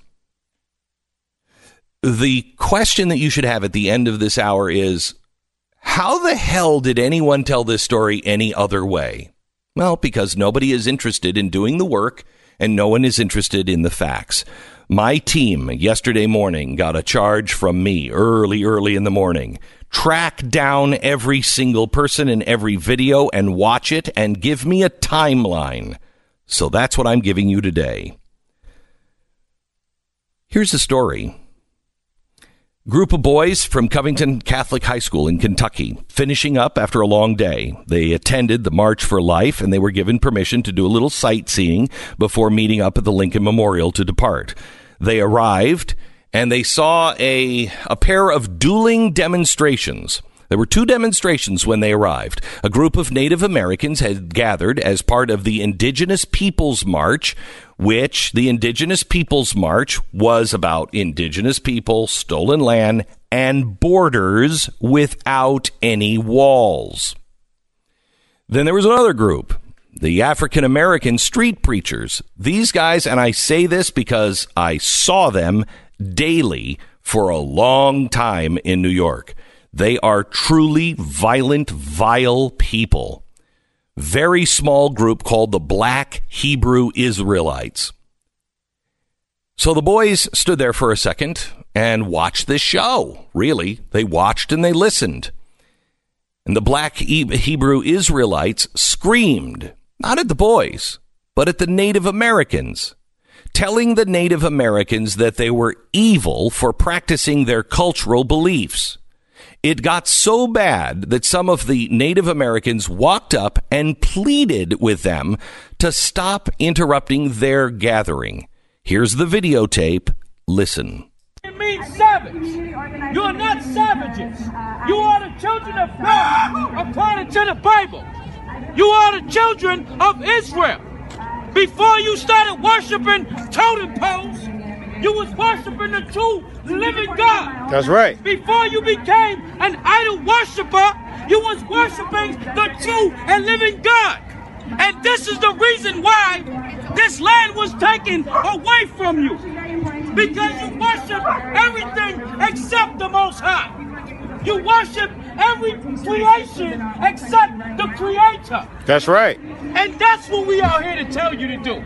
The question that you should have at the end of this hour is, how the hell did anyone tell this story any other way? Well, because nobody is interested in doing the work and no one is interested in the facts. My team yesterday morning got a charge from me early in the morning. Track down every single person in every video and watch it and give me a timeline. So that's what I'm giving you today. Here's the story. Group of boys from Covington Catholic High School in Kentucky, finishing up after a long day. They attended the March for Life, and they were given permission to do a little sightseeing before meeting up at the Lincoln Memorial to depart. They arrived, and they saw a pair of dueling demonstrations. There were two demonstrations when they arrived. A group of Native Americans had gathered as part of the Indigenous Peoples March, which the Indigenous Peoples March was about indigenous people, stolen land, and borders without any walls. Then there was another group, the African American street preachers. These guys, and I say this because I saw them daily for a long time in New York. They are truly violent, vile people. Very small group called the Black Hebrew Israelites. So the boys stood there for a second and watched this show. Really, they watched and they listened. And the Black Hebrew Israelites screamed, not at the boys, but at the Native Americans, telling the Native Americans that they were evil for practicing their cultural beliefs. It got so bad that some of the Native Americans walked up and pleaded with them to stop interrupting their gathering. Here's the videotape. Listen. It means savage. You are not savages. You are the children of God, according to the Bible. You are the children of Israel. Before you started worshiping totem poles, you was worshiping the true living God. That's right. Before you became an idol worshiper, you was worshiping the true and living God. And this is the reason why this land was taken away from you. Because you worship everything except the Most High. You worship every creation except the Creator. That's right. And that's what we are here to tell you to do.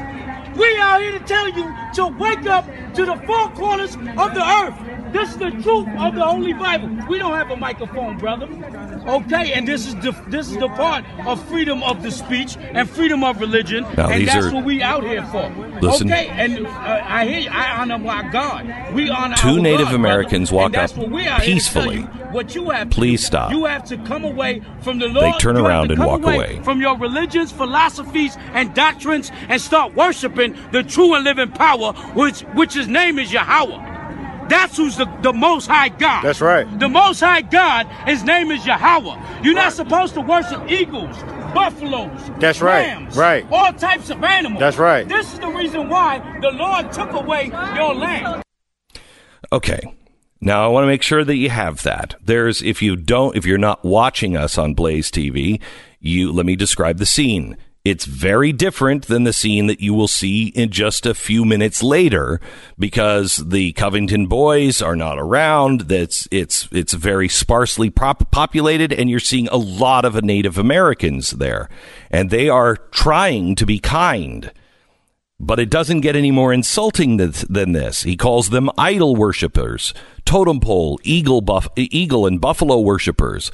We are here to tell you to wake up to the four corners of the earth. This is the truth of the Holy Bible. We don't have a microphone, brother. Okay, and this is the part of freedom of the speech and freedom of religion, now, and that's what we out here for. Listen, okay, and I hear you. I honor my God. We honor two our Native God, Americans brother. walk up peacefully. What you have Please to do. stop. You have to come away from the Lord. They turn around and walk away from your religions, philosophies, and doctrines, and start worshiping the true and living power, which his name is Yahweh. That's who's the Most High God. That's right. The Most High God, his name is Yahweh. You're not supposed to worship eagles, buffaloes, that's right. Rams, right. all types of animals. That's right. This is the reason why the Lord took away your land. Okay. Now I want to make sure that you have that. If you're not watching us on Blaze TV, let me describe the scene. It's very different than the scene that you will see in just a few minutes later, because the Covington boys are not around. It's very sparsely populated, and you're seeing a lot of Native Americans there, and they are trying to be kind. But it doesn't get any more insulting than this. He calls them idol worshippers, totem pole, eagle and buffalo worshippers.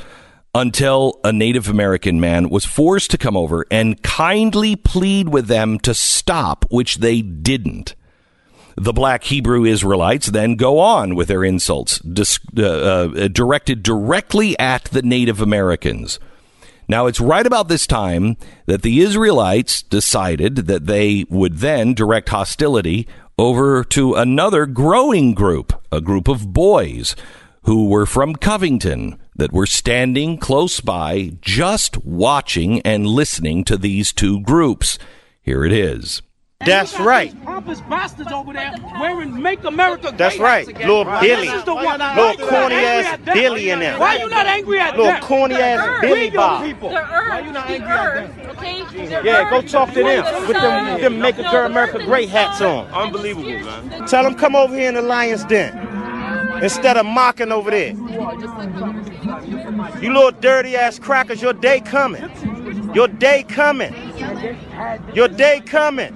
until a Native American man was forced to come over and kindly plead with them to stop, which they didn't. The black Hebrew Israelites then go on with their insults directed directly at the Native Americans. Now, it's right about this time that the Israelites decided that they would then direct hostility over to another growing group, a group of boys who were from Covington that were standing close by just watching and listening to these two groups. Here it is. That's right. Pompous bastards over there wearing Make America Great. That's right. Little Billy. Little corny ass Billy in there. Why you not angry at them? Little corny ass Billy Bob. Why you not angry at them? Okay? Yeah, go talk to them with them Make America Great hats on. Unbelievable, man. Tell them come over here in the Lion's Den instead of mocking over there. You little dirty ass crackers, your day coming. Your day coming. Your day coming.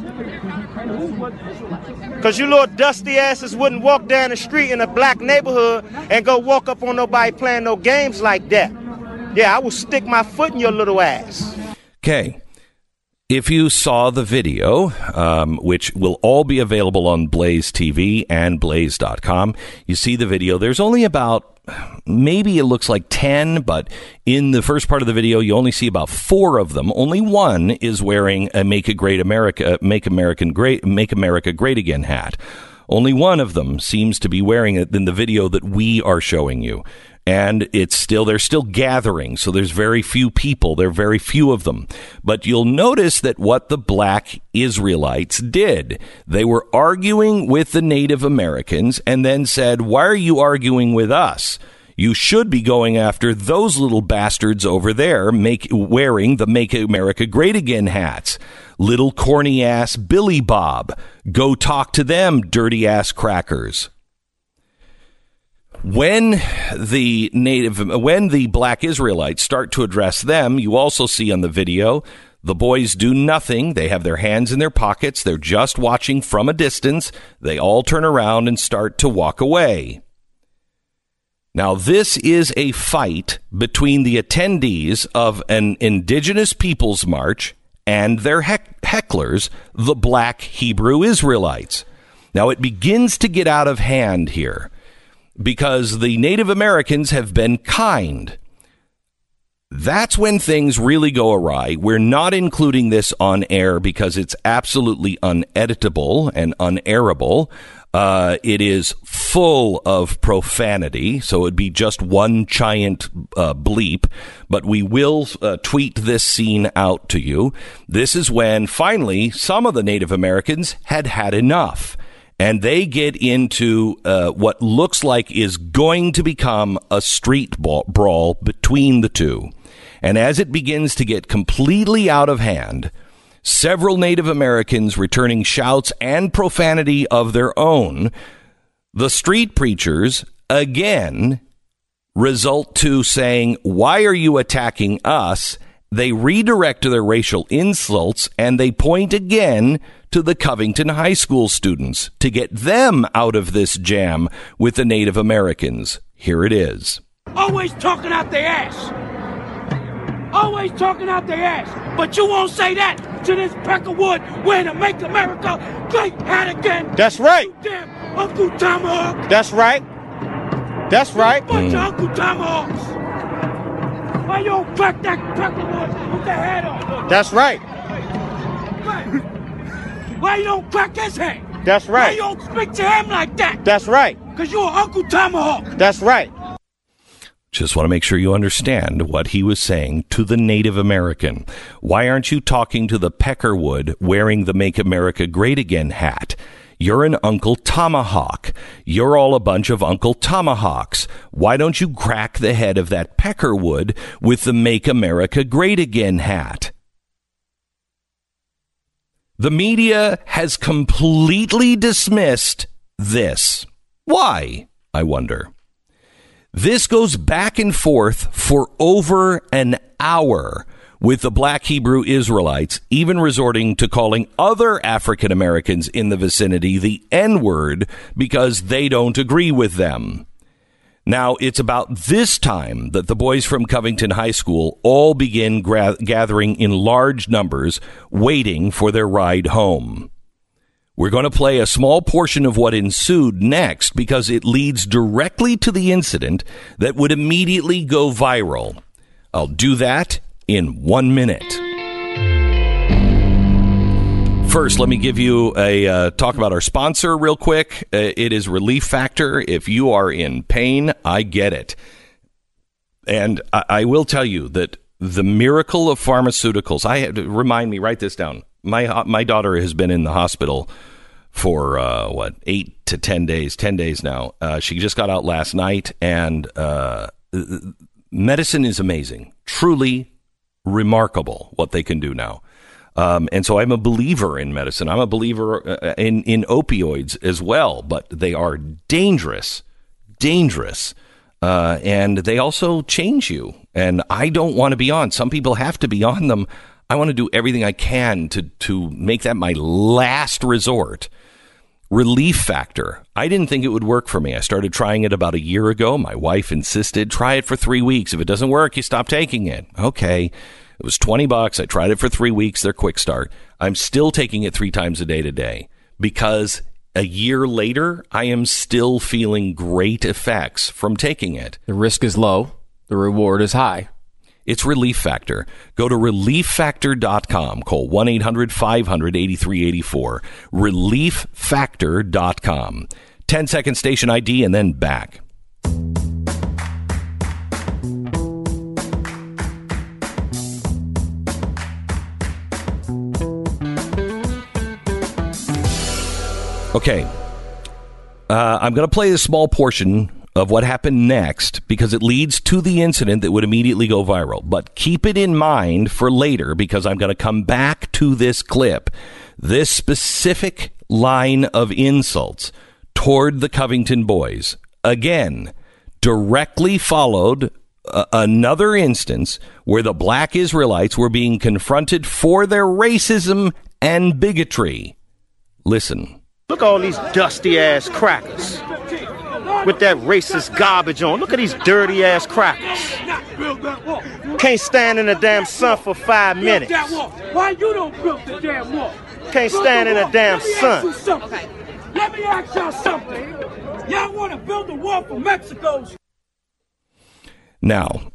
Because you little dusty asses wouldn't walk down the street in a black neighborhood and go walk up on nobody playing no games like that. Yeah, I will stick my foot in your little ass. Okay. If you saw the video, which will all be available on Blaze TV and Blaze.com, you see the video. There's only about, maybe it looks like 10, but in the first part of the video, you only see about 4 of them. Only one is wearing a Make America Great Again hat. Only one of them seems to be wearing it in the video that we are showing you. And they're still gathering. So there's very few people. There are very few of them. But you'll notice that what the black Israelites did, they were arguing with the Native Americans and then said, why are you arguing with us? You should be going after those little bastards over there wearing the Make America Great Again hats. Little corny ass Billy Bob. Go talk to them, dirty ass crackers. When the black Israelites start to address them, you also see on the video, the boys do nothing. They have their hands in their pockets. They're just watching from a distance. They all turn around and start to walk away. Now, this is a fight between the attendees of an Indigenous Peoples March and their hecklers, the black Hebrew Israelites. Now, it begins to get out of hand here, because the Native Americans have been kind. That's when things really go awry. We're not including this on air because it's absolutely uneditable and unairable. It is full of profanity, so it'd be just one giant bleep, but we will tweet this scene out to you. This is when finally some of the Native Americans had had enough. And they get into what looks like is going to become a street brawl between the two. And as it begins to get completely out of hand, several Native Americans returning shouts and profanity of their own, the street preachers again result to saying, why are you attacking us? They redirect to their racial insults, and they point again to the Covington High School students to get them out of this jam with the Native Americans. Here it is. Always talking out their ass. Always talking out their ass. But you won't say that to this Peckerwood wearing a Make America Great hat again. That's right. You damn Uncle Tomahawk. That's right. That's right. Bunch of Uncle Tomahawks. Why you don't crack that Peckerwood with the head on? That's right. Why you don't crack his head? That's right. Why you don't speak to him like that? That's right. Because you're Uncle Tomahawk. That's right. Just want to make sure you understand what he was saying to the Native American. Why aren't you talking to the Peckerwood wearing the Make America Great Again hat? You're an Uncle Tomahawk. You're all a bunch of Uncle Tomahawks. Why don't you crack the head of that Peckerwood with the Make America Great Again hat? The media has completely dismissed this. Why, I wonder? This goes back and forth for over an hour, with the black Hebrew Israelites even resorting to calling other African Americans in the vicinity the N-word because they don't agree with them. Now, it's about this time that the boys from Covington High School all begin gathering in large numbers, waiting for their ride home. We're going to play a small portion of what ensued next because it leads directly to the incident that would immediately go viral. I'll do that in 1 minute. First, let me give you a talk about our sponsor real quick. It is Relief Factor. If you are in pain, I get it. And I will tell you that the miracle of pharmaceuticals, remind me, write this down. My daughter has been in the hospital for, 8 to 10 days, 10 days now. She just got out last night, and medicine is amazing. Truly remarkable what they can do now. And so I'm a believer in medicine. I'm a believer in opioids as well, but they are dangerous. And they also change you. And I don't want to be on. Some people have to be on them. I want to do everything I can to make that my last resort. Relief Factor. I didn't think it would work for me. I started trying it about a year ago. My wife insisted, try it for 3 weeks. If it doesn't work, you stop taking it. Okay. It was $20. I tried it for 3 weeks. They're quick start. I'm still taking it 3 times a day today because a year later, I am still feeling great effects from taking it. The risk is low. The reward is high. It's Relief Factor. Go to relieffactor.com. Call 1-800-500-8384. Relieffactor.com. 10-second station ID and then back. Okay, I'm going to play a small portion of what happened next because it leads to the incident that would immediately go viral. But keep it in mind for later because I'm going to come back to this clip, this specific line of insults toward the Covington boys. Again, directly followed another instance where the black Israelites were being confronted for their racism and bigotry. Listen. Look at all these dusty-ass crackers with that racist garbage on. Look at these dirty-ass crackers. Can't stand in the damn sun for 5 minutes. Why you don't build the damn wall? Can't stand in the damn sun. Let me ask y'all something. Y'all want to build a wall for Mexico? Now,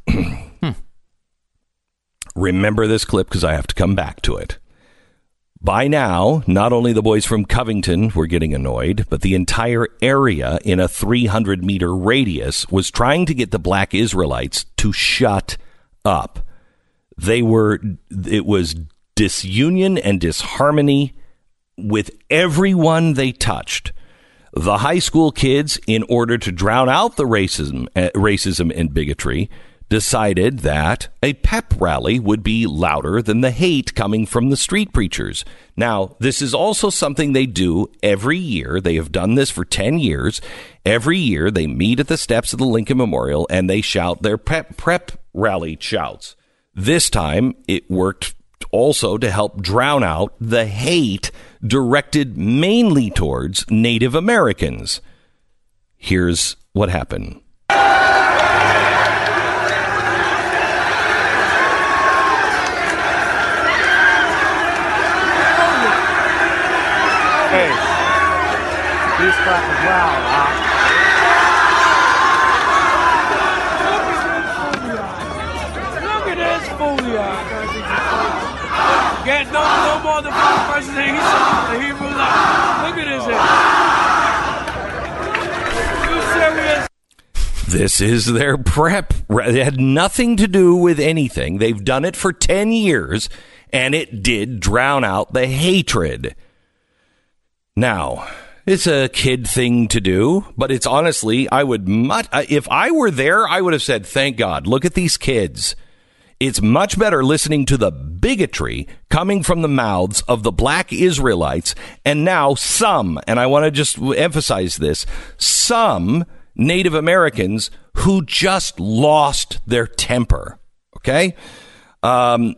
remember this clip because I have to come back to it. By now, not only the boys from Covington were getting annoyed, but the entire area in a 300-meter radius was trying to get the black Israelites to shut up. It was disunion and disharmony with everyone they touched. The high school kids, in order to drown out the racism and bigotry, decided that a pep rally would be louder than the hate coming from the street preachers. Now, this is also something they do every year. They have done this for 10 years. Every year, they meet at the steps of the Lincoln Memorial and they shout their prep rally shouts. This time, it worked also to help drown out the hate directed mainly towards Native Americans. Here's what happened. Hey, these crackers wild, Look at this foolie. Get no more than one person that he said the Hebrew life. Look at this. You serious? This is their prep. It had nothing to do with anything. They've done it for 10 years, and it did drown out the hatred. Now, it's a kid thing to do, but it's honestly, if I were there, I would have said, thank God, look at these kids. It's much better listening to the bigotry coming from the mouths of the black Israelites, and now some, and I want to just emphasize this, some Native Americans who just lost their temper, okay? But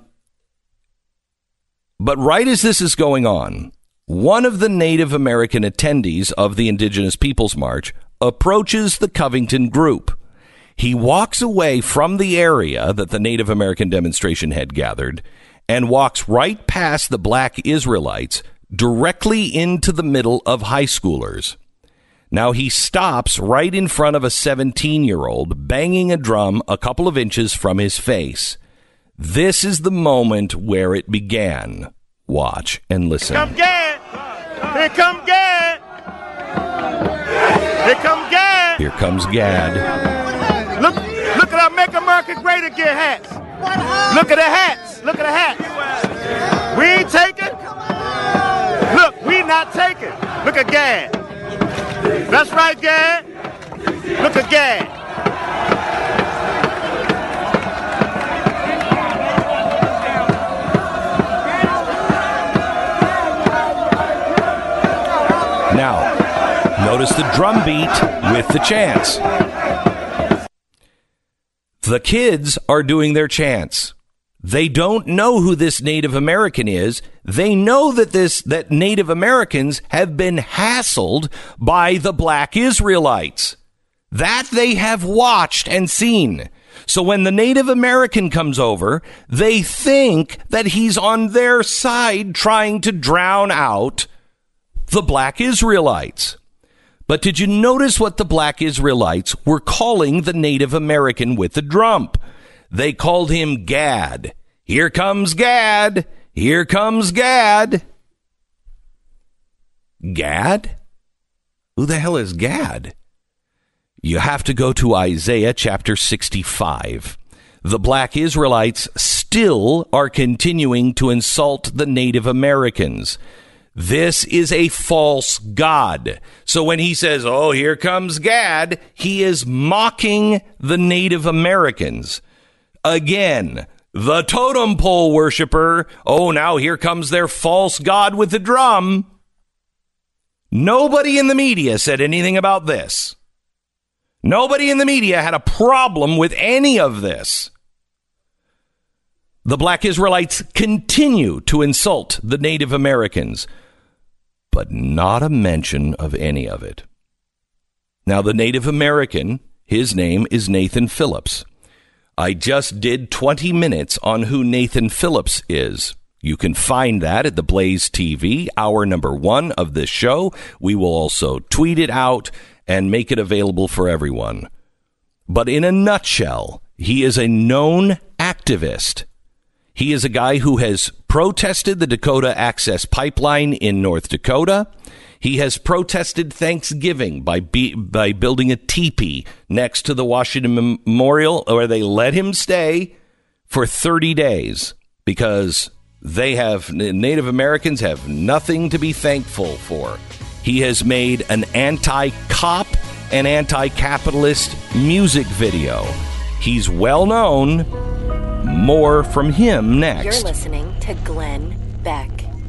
right as this is going on, one of the Native American attendees of the Indigenous Peoples March approaches the Covington group. He walks away from the area that the Native American demonstration had gathered and walks right past the black Israelites directly into the middle of high schoolers. Now he stops right in front of a 17-year-old banging a drum a couple of inches from his face. This is the moment where it began. Watch and listen. Here come Gad. Here come Gad. Here come Gad. Here comes Gad. Look at our Make America Great Again hats. Look at the hats. Look at the hats. We ain't taking. Look, we not taking. Look at Gad. That's right, Gad. Look at Gad. Now, notice the drum beat with the chants. The kids are doing their chants. They don't know who this Native American is. They know that Native Americans have been hassled by the black Israelites. That they have watched and seen. So when the Native American comes over, they think that he's on their side trying to drown out the black Israelites. But did you notice what the black Israelites were calling the Native American with the drum? They called him Gad. Here comes Gad. Here comes Gad. Gad? Who the hell is Gad? You have to go to Isaiah chapter 65. The black Israelites still are continuing to insult the Native Americans. This is a false god. So when he says, oh, here comes Gad, he is mocking the Native Americans. Again, the totem pole worshiper. Oh, now here comes their false god with the drum. Nobody in the media said anything about this. Nobody in the media had a problem with any of this. The black Israelites continue to insult the Native Americans, but not a mention of any of it. Now, the Native American, his name is Nathan Phillips. I just did 20 minutes on who Nathan Phillips is. You can find that at the Blaze TV, hour number 1 of this show. We will also tweet it out and make it available for everyone. But in a nutshell, he is a known activist. He is a guy who has protested the Dakota Access Pipeline in North Dakota. He has protested Thanksgiving by building a teepee next to the Washington Memorial, where they let him stay for 30 days because Native Americans have nothing to be thankful for. He has made an anti-cop and anti-capitalist music video. He's well known. More from him next. You're listening to Glenn Beck.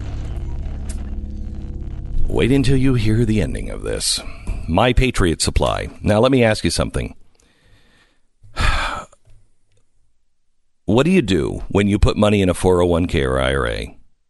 Wait until you hear the ending of this. My Patriot Supply. Now, let me ask you something. What do you do when you put money in a 401k or IRA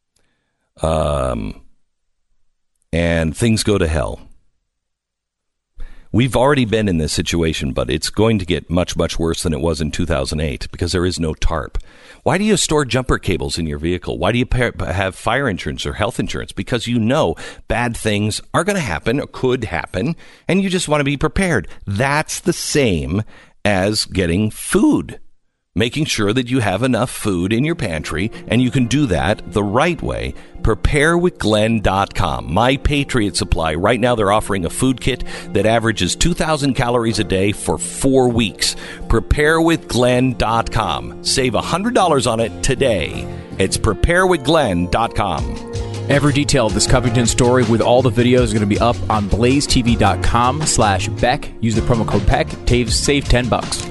and things go to hell? We've already been in this situation, but it's going to get much, much worse than it was in 2008 because there is no TARP. Why do you store jumper cables in your vehicle? Why do you have fire insurance or health insurance? Because you know bad things are going to happen or could happen, and you just want to be prepared. That's the same as getting food. Making sure that you have enough food in your pantry, and you can do that the right way. PrepareWithGlenn.com. My Patriot Supply. Right now they're offering a food kit that averages 2,000 calories a day for 4 weeks. PrepareWithGlenn.com. Save $100 on it today. It's PrepareWithGlenn.com. Every detail of this Covington story with all the videos is going to be up on blazetv.com/Beck. Use the promo code Beck. Save $10.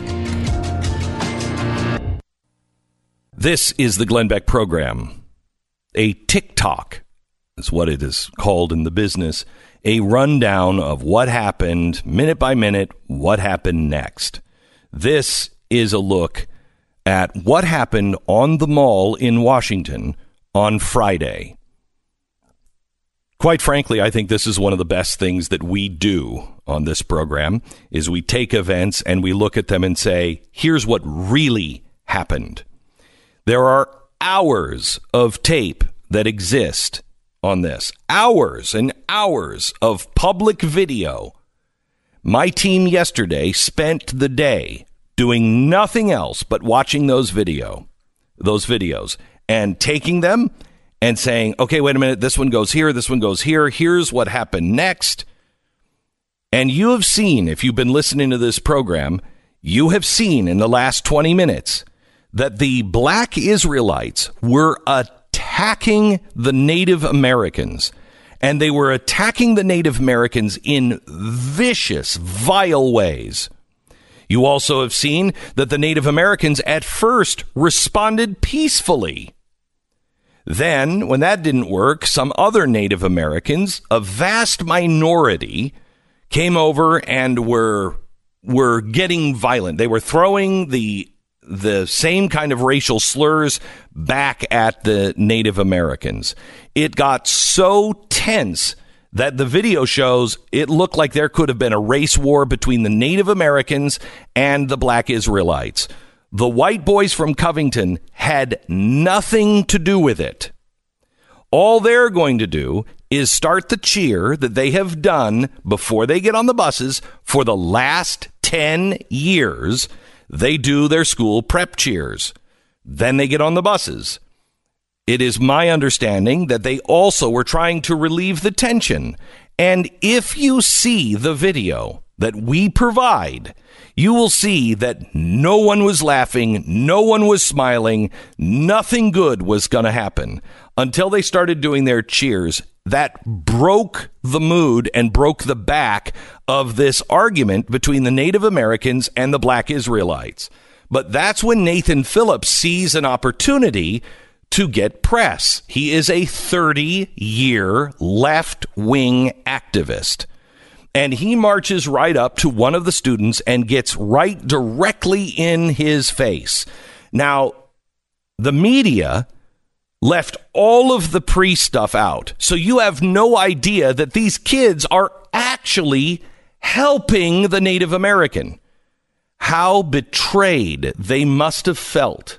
This is the Glenn Beck Program. A TikTok is what it is called in the business. A rundown of what happened, minute by minute, what happened next. This is a look at what happened on the mall in Washington on Friday. Quite frankly, I think this is one of the best things that we do on this program is we take events and we look at them and say, here's what really happened. There are hours of tape that exist on this. Hours and hours of public video. My team yesterday spent the day doing nothing else but watching those videos and taking them and saying, okay, wait a minute, this one goes here, this one goes here, here's what happened next. And you have seen, if you've been listening to this program, you have seen in the last 20 minutes that the black Israelites were attacking the Native Americans. And they were attacking the Native Americans in vicious, vile ways. You also have seen that the Native Americans at first responded peacefully. Then, when that didn't work, some other Native Americans, a vast minority, came over and were getting violent. They were throwing the same kind of racial slurs back at the Native Americans. It got so tense that the video shows it looked like there could have been a race war between the Native Americans and the black Israelites. The white boys from Covington had nothing to do with it. All they're going to do is start the cheer that they have done before they get on the buses for the last 10 years. They do their school prep cheers. Then they get on the buses. It is my understanding that they also were trying to relieve the tension. And if you see the video that we provide, you will see that no one was laughing, no one was smiling, nothing good was going to happen until they started doing their cheers. That broke the mood and broke the back of this argument between the Native Americans and the black Israelites. But that's when Nathan Phillips sees an opportunity to get press. He is a 30-year left-wing activist. And he marches right up to one of the students and gets right directly in his face. Now, the media left all of the pre-stuff out. So you have no idea that these kids are actually helping the Native American. How betrayed they must have felt.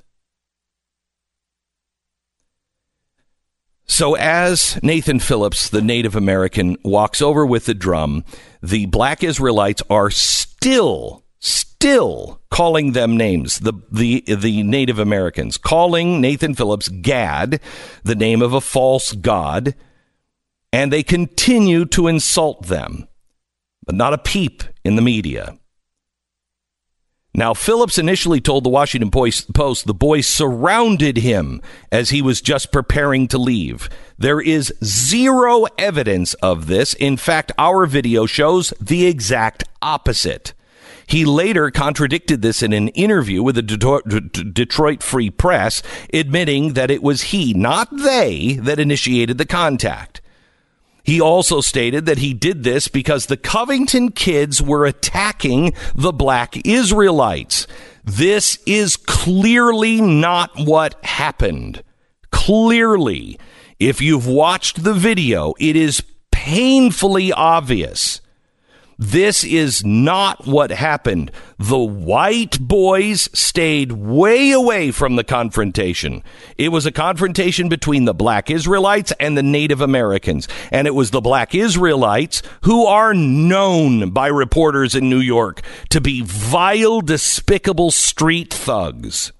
So as Nathan Phillips, the Native American, walks over with the drum, the black Israelites are still calling them names, the Native Americans, calling Nathan Phillips Gad, the name of a false god, and they continue to insult them, but not a peep in the media. Now, Phillips initially told the Washington Post the boys surrounded him as he was just preparing to leave. There is zero evidence of this. In fact, our video shows the exact opposite. He later contradicted this in an interview with the Detroit Free Press, admitting that it was he, not they, that initiated the contact. He also stated that he did this because the Covington kids were attacking the black Israelites. This is clearly not what happened. Clearly, if you've watched the video, it is painfully obvious. This is not what happened. The white boys stayed way away from the confrontation. It was a confrontation between the black Israelites and the Native Americans. And it was the black Israelites who are known by reporters in New York to be vile, despicable street thugs.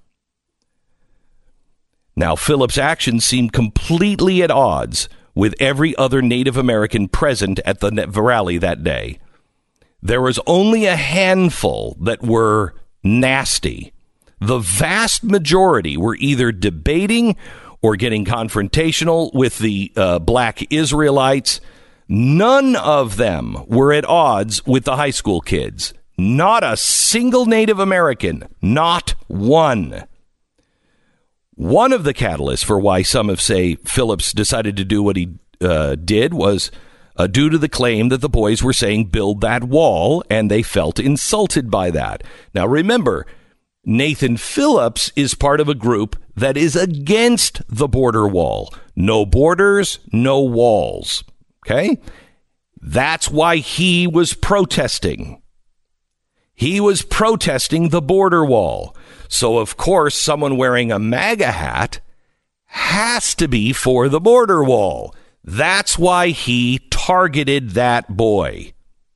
Now, Phillips' actions seemed completely at odds with every other Native American present at the rally that day. There was only a handful that were nasty. The vast majority were either debating or getting confrontational with the black Israelites. None of them were at odds with the high school kids. Not a single Native American. Not one. One of the catalysts for why some of, say, Phillips decided to do what he did was due to the claim that the boys were saying, build that wall, and they felt insulted by that. Now, remember, Nathan Phillips is part of a group that is against the border wall. No borders, no walls. Okay? That's why he was protesting. He was protesting the border wall. So, of course, someone wearing a MAGA hat has to be for the border wall. That's why he targeted that boy.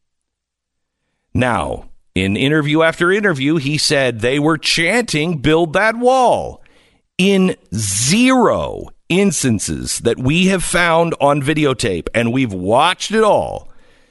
Now, in interview after interview, he said they were chanting, "Build that wall." In 0 instances that we have found on videotape, and we've watched it all,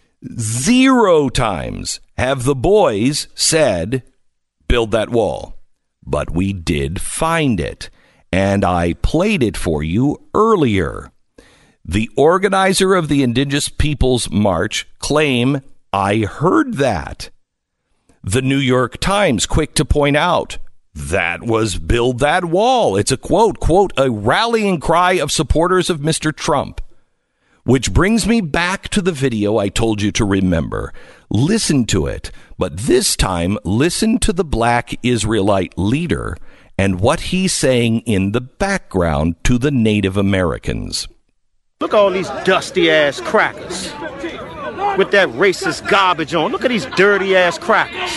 0 times have the boys said, "Build that wall." But we did find it, and I played it for you earlier. The organizer of the Indigenous Peoples March claim, "I heard that." The New York Times, quick to point out, that was "Build that wall." It's a quote, "a rallying cry of supporters of Mr. Trump." Which brings me back to the video I told you to remember. Listen to it, but this time listen to the Black Israelite leader and what he's saying in the background to the Native Americans. Look at all these dusty-ass crackers with that racist garbage on. Look at these dirty-ass crackers.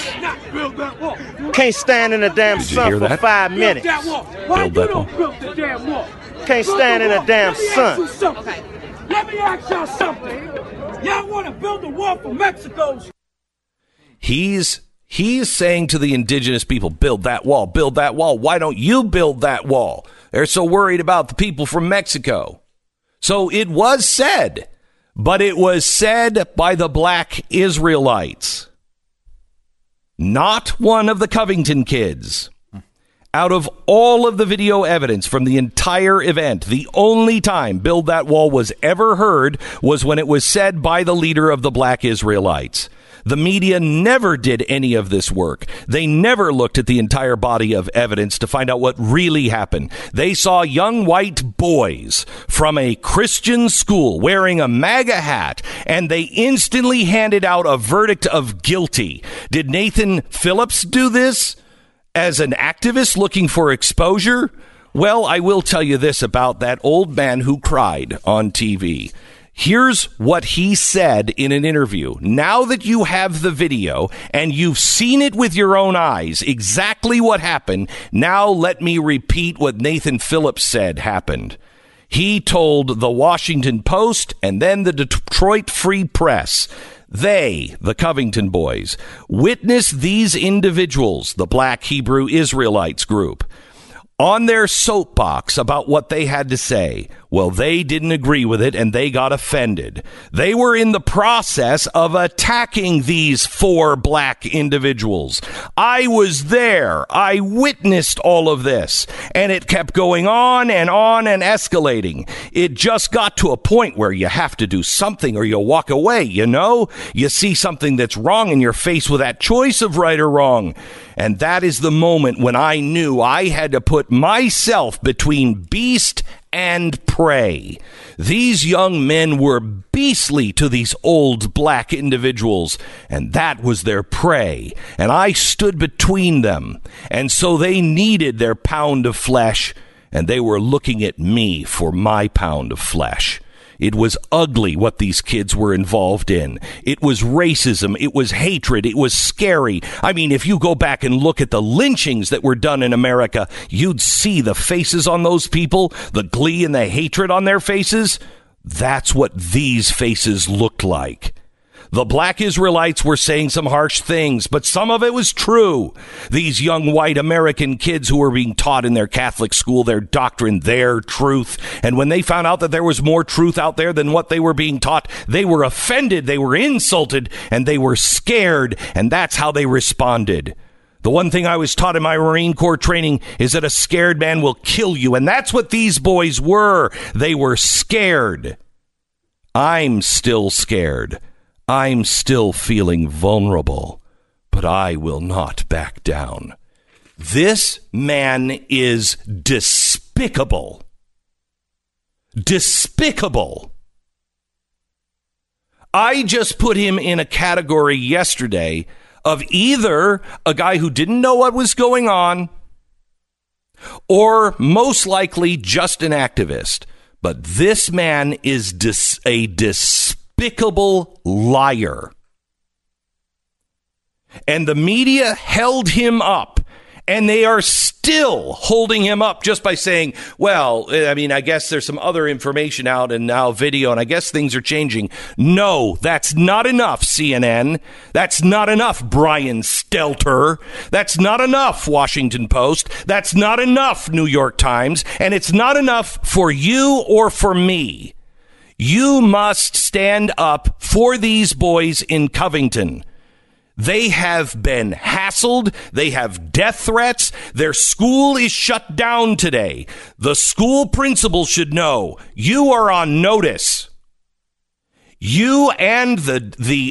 Can't stand in the damn sun for 5 minutes. Build that wall. Can't stand in the damn sun. Okay. Let me ask y'all something. Y'all want to build a wall for Mexico? He's saying to the indigenous people, "Build that wall, build that wall. Why don't you build that wall?" They're so worried about the people from Mexico. So it was said, but it was said by the Black Israelites, not one of the Covington kids. Out of all of the video evidence from the entire event, the only time "Build that wall" was ever heard was when it was said by the leader of the Black Israelites. The media never did any of this work. They never looked at the entire body of evidence to find out what really happened. They saw young white boys from a Christian school wearing a MAGA hat, and they instantly handed out a verdict of guilty. Did Nathan Phillips do this as an activist looking for exposure? Well, I will tell you this about that old man who cried on TV. Here's what he said in an interview. Now that you have the video and you've seen it with your own eyes, exactly what happened, now let me repeat what Nathan Phillips said happened. He told the Washington Post and then the Detroit Free Press, they, the Covington boys, witnessed these individuals, the Black Hebrew Israelites group, on their soapbox about what they had to say. Well, they didn't agree with it, and they got offended. They were in the process of attacking these 4 black individuals. I was there. I witnessed all of this, and it kept going on and escalating. It just got to a point where you have to do something or you walk away, you know? You see something that's wrong, and you're faced with that choice of right or wrong. And that is the moment when I knew I had to put myself between beast and prey. These young men were beastly to these old black individuals, and that was their prey. And I stood between them. And so they needed their pound of flesh, and they were looking at me for my pound of flesh. It was ugly what these kids were involved in. It was racism. It was hatred. It was scary. I mean, if you go back and look at the lynchings that were done in America, you'd see the faces on those people, the glee and the hatred on their faces. That's what these faces looked like. The Black Israelites were saying some harsh things, but some of it was true. These young white American kids who were being taught in their Catholic school, their doctrine, their truth. And when they found out that there was more truth out there than what they were being taught, they were offended, they were insulted, and they were scared. And that's how they responded. The one thing I was taught in my Marine Corps training is that a scared man will kill you. And that's what these boys were. They were scared. I'm still scared. I'm still feeling vulnerable, but I will not back down. This man is despicable. Despicable. I just put him in a category yesterday of either a guy who didn't know what was going on or most likely just an activist. But this man is a despicable liar. And the media held him up, and they are still holding him up just by saying, well, I mean, I guess there's some other information out and now video, and I guess things are changing. No, that's not enough, CNN. That's not enough, Brian Stelter. That's not enough, Washington Post. That's not enough, New York Times. And it's not enough for you or for me. You must stand up for these boys in Covington. They have been hassled. They have death threats. Their school is shut down today. The school principal should know you are on notice. You and the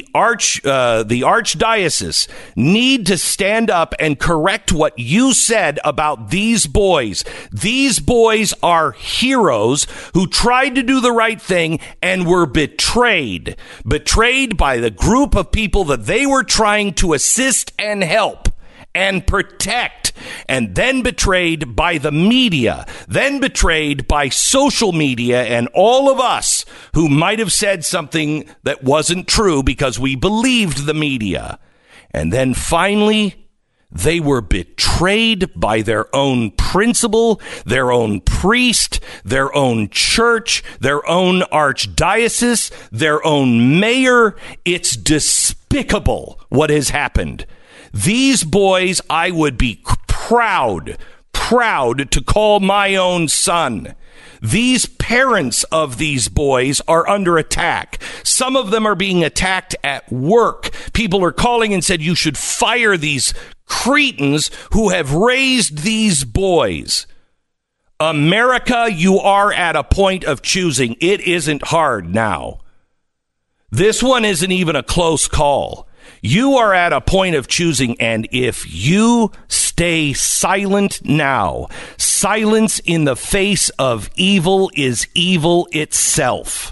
archdiocese need to stand up and correct what you said about these boys. These boys are heroes who tried to do the right thing and were betrayed by the group of people that they were trying to assist and help and protect, and then betrayed by the media, then betrayed by social media and all of us who might have said something that wasn't true because we believed the media. And then finally, they were betrayed by their own principal, their own priest, their own church, their own archdiocese, their own mayor. It's despicable what has happened. These boys, I would be proud to call my own son. These parents of these boys are under attack. Some of them are being attacked at work. People are calling and said, you should fire these cretins who have raised these boys. America, you are at a point of choosing. It isn't hard now. This one isn't even a close call. You are at a point of choosing, and if you stay silent now, silence in the face of evil is evil itself.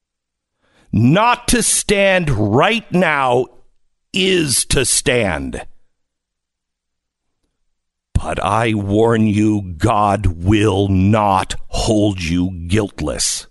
Not to stand right now is to stand. But I warn you, God will not hold you guiltless.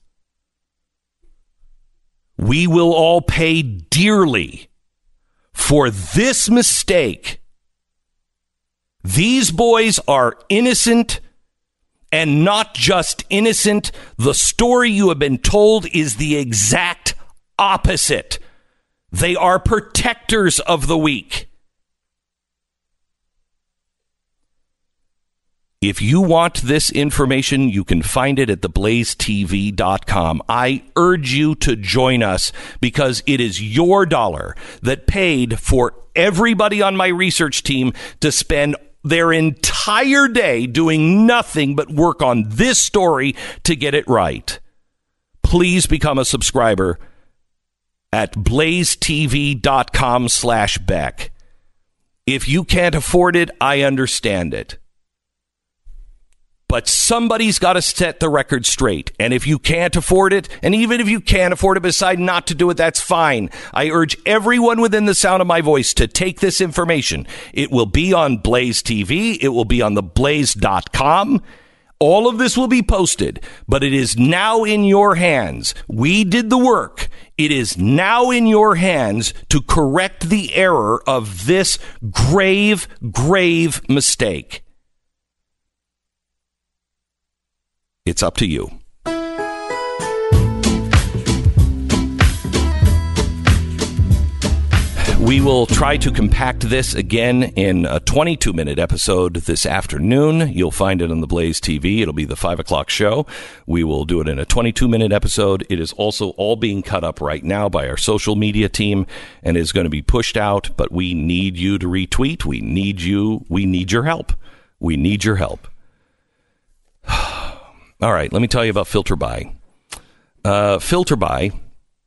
We will all pay dearly for this mistake. These boys are innocent, and not just innocent. The story you have been told is the exact opposite. They are protectors of the weak. If you want this information, you can find it at theblazetv.com. I urge you to join us because it is your dollar that paid for everybody on my research team to spend their entire day doing nothing but work on this story to get it right. Please become a subscriber at blazetv.com/Beck. If you can't afford it, I understand it. But somebody's got to set the record straight. And if you can't afford it, and even if you can afford it, decide not to do it, that's fine. I urge everyone within the sound of my voice to take this information. It will be on Blaze TV. It will be on theblaze.com. All of this will be posted, but it is now in your hands. We did the work. It is now in your hands to correct the error of this grave, grave mistake. It's up to you. We will try to compact this again in a 22-minute episode this afternoon. You'll find it on the Blaze TV. It'll be the 5 o'clock show. We will do it in a 22-minute episode. It is also all being cut up right now by our social media team and is going to be pushed out, but we need you to retweet. We need you. We need your help. We need your help. All right, let me tell you about FilterBuy. FilterBuy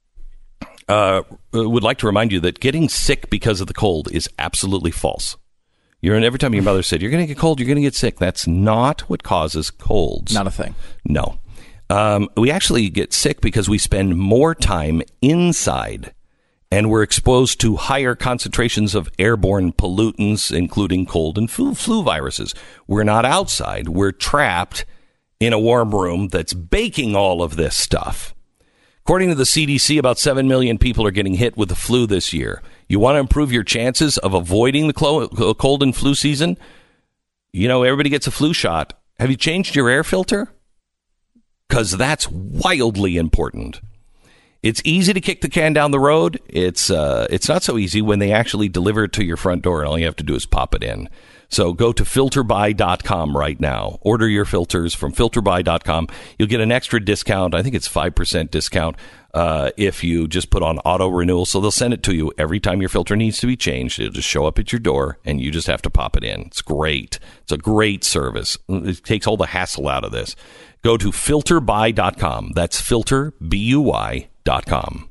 would like to remind you that getting sick because of the cold is absolutely false. Every time your mother said, you're going to get cold, you're going to get sick. That's not what causes colds. Not a thing. No. We actually get sick because we spend more time inside, and we're exposed to higher concentrations of airborne pollutants, including cold and flu viruses. We're not outside. We're trapped in a warm room that's baking all of this stuff. According to the CDC, about 7 million people are getting hit with the flu this year. You want to improve your chances of avoiding the cold and flu season? You know, everybody gets a flu shot. Have you changed your air filter? Because that's wildly important. It's easy to kick the can down the road. It's not so easy when they actually deliver it to your front door, and all you have to do is pop it in. So go to filterbuy.com right now. Order your filters from filterbuy.com. You'll get an extra discount. I think it's 5% discount if you just put on auto renewal. So they'll send it to you every time your filter needs to be changed. It'll just show up at your door, and you just have to pop it in. It's great. It's a great service. It takes all the hassle out of this. Go to filterbuy.com. That's filterbuy.com.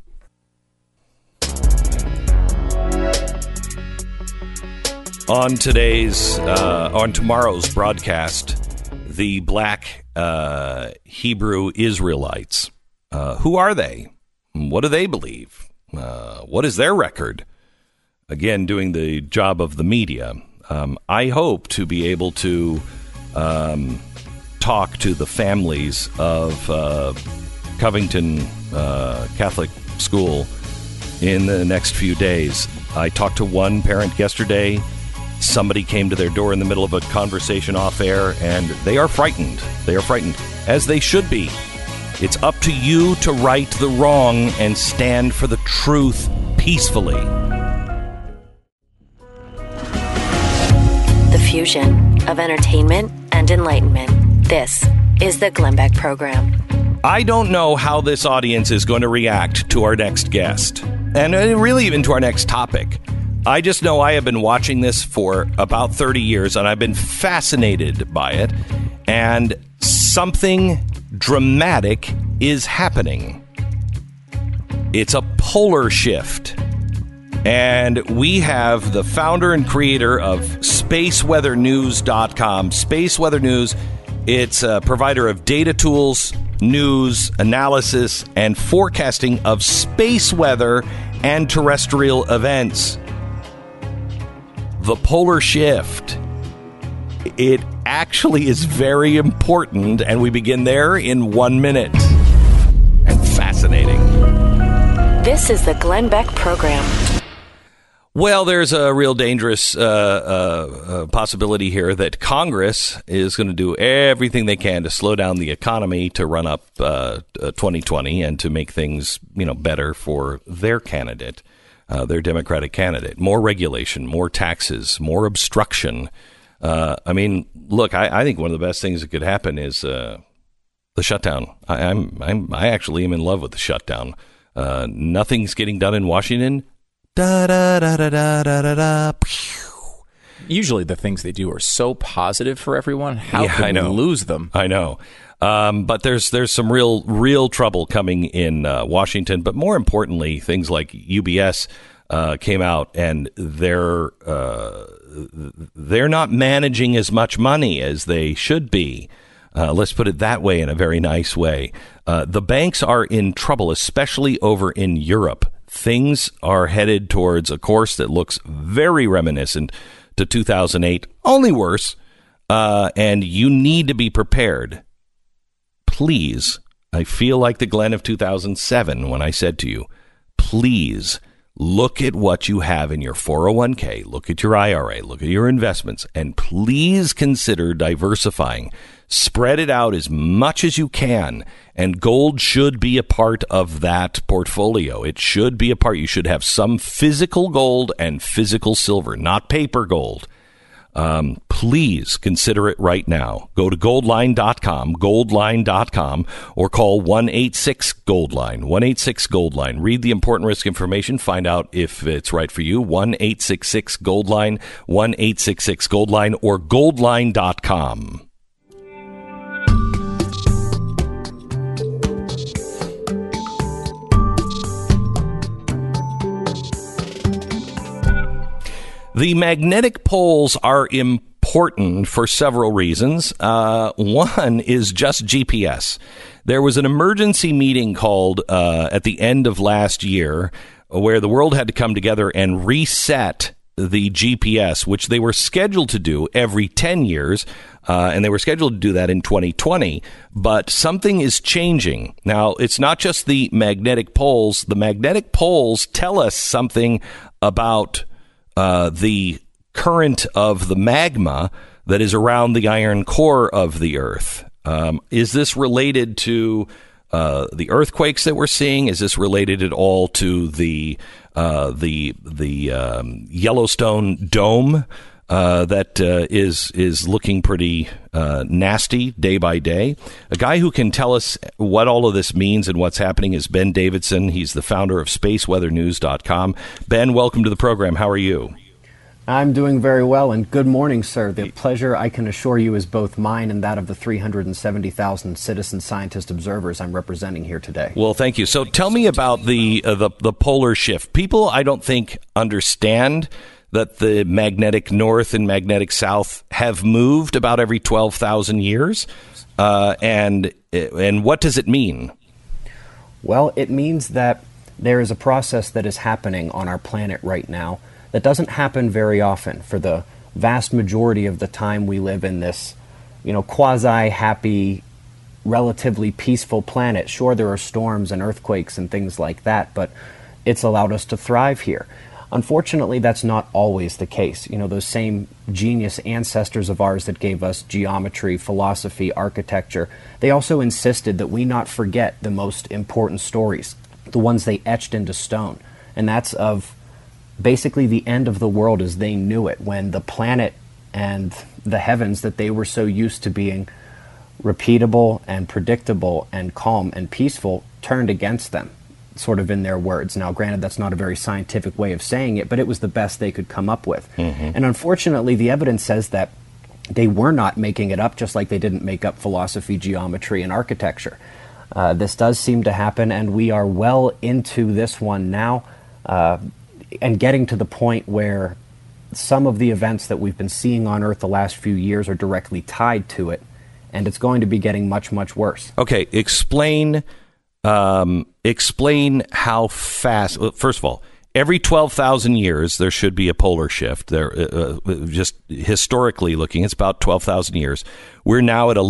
On tomorrow's broadcast, the black Hebrew Israelites. Who are they? What do they believe? What is their record? Again, doing the job of the media. I hope to be able to talk to the families of Covington Catholic School in the next few days. I talked to one parent yesterday. Somebody came to their door in the middle of a conversation off air, and they are frightened. They are frightened, as they should be. It's up to you to right the wrong and stand for the truth peacefully. The fusion of entertainment and enlightenment. This is the Glenn Beck Program. I don't know how this audience is going to react to our next guest, and really even to our next topic. I just know I have been watching this for about 30 years, and I've been fascinated by it, and something dramatic is happening. It's a polar shift, and we have the founder and creator of SpaceWeatherNews.com. Space Weather News, it's a provider of data tools, news, analysis, and forecasting of space weather and terrestrial events. The polar shift. It actually is very important, and we begin there in 1 minute. And fascinating. This is the Glenn Beck Program. Well, there's a real dangerous possibility here that Congress is going to do everything they can to slow down the economy to run up 2020 and to make things, better for their candidate. Their Democratic candidate. More regulation, more taxes, more obstruction. Look, I think one of the best things that could happen is the shutdown. I actually am in love with the shutdown. Nothing's getting done in Washington. Da da da da da da da. Usually the things they do are so positive for everyone. How can we lose them? I know. But there's some real trouble coming in Washington. But more importantly, things like UBS came out, and they're not managing as much money as they should be. Let's put it that way, in a very nice way. The banks are in trouble, especially over in Europe. Things are headed towards a course that looks very reminiscent to 2008, only worse. And you need to be prepared. Please, I feel like the Glenn of 2007 when I said to you, please look at what you have in your 401k, look at your IRA, look at your investments, and please consider diversifying. Spread it out as much as you can, and gold should be a part of that portfolio. It should be a part. You should have some physical gold and physical silver, not paper gold. Please consider it right now. Go to goldline.com, or call 1-866-GOLDLINE, 1-866-GOLDLINE. Read the important risk information. Find out if it's right for you. 1-866-GOLDLINE, 1-866-GOLDLINE, or goldline.com. The magnetic poles are important for several reasons. One is just GPS. There was an emergency meeting called at the end of last year where the world had to come together and reset the GPS, which they were scheduled to do every 10 years, and they were scheduled to do that in 2020, but something is changing. Now, it's not just the magnetic poles. The magnetic poles tell us something about the current of the magma that is around the iron core of the Earth. Is this related to the earthquakes that we're seeing? Is this related at all to the Yellowstone dome that is looking pretty nasty day by day? A guy who can tell us what all of this means and what's happening is Ben Davidson. He's the founder of SpaceWeatherNews.com. Ben, welcome to the program. How are you? I'm doing very well, and good morning, sir. The pleasure, I can assure you, is both mine and that of the 370,000 citizen scientist observers I'm representing here today. Well, thank you. So tell me about the polar shift. People, I don't think, understand that the magnetic north and magnetic south have moved about every 12,000 years. And what does it mean? Well, it means that there is a process that is happening on our planet right now that doesn't happen very often. For the vast majority of the time we live in this, quasi-happy, relatively peaceful planet. Sure, there are storms and earthquakes and things like that, but it's allowed us to thrive here. Unfortunately, that's not always the case. Those same genius ancestors of ours that gave us geometry, philosophy, architecture, they also insisted that we not forget the most important stories, the ones they etched into stone. And that's of basically the end of the world as they knew it, when the planet and the heavens that they were so used to being repeatable and predictable and calm and peaceful turned against them, sort of in their words. Now, granted, that's not a very scientific way of saying it, but it was the best they could come up with. Mm-hmm. And unfortunately, the evidence says that they were not making it up, just like they didn't make up philosophy, geometry, and architecture. This does seem to happen, and we are well into this one now, and getting to the point where some of the events that we've been seeing on Earth the last few years are directly tied to it, and it's going to be getting much, much worse. Okay, explain how fast. First of all, every 12,000 years there should be a polar shift. There, just historically looking, it's about 12,000 years. We're now at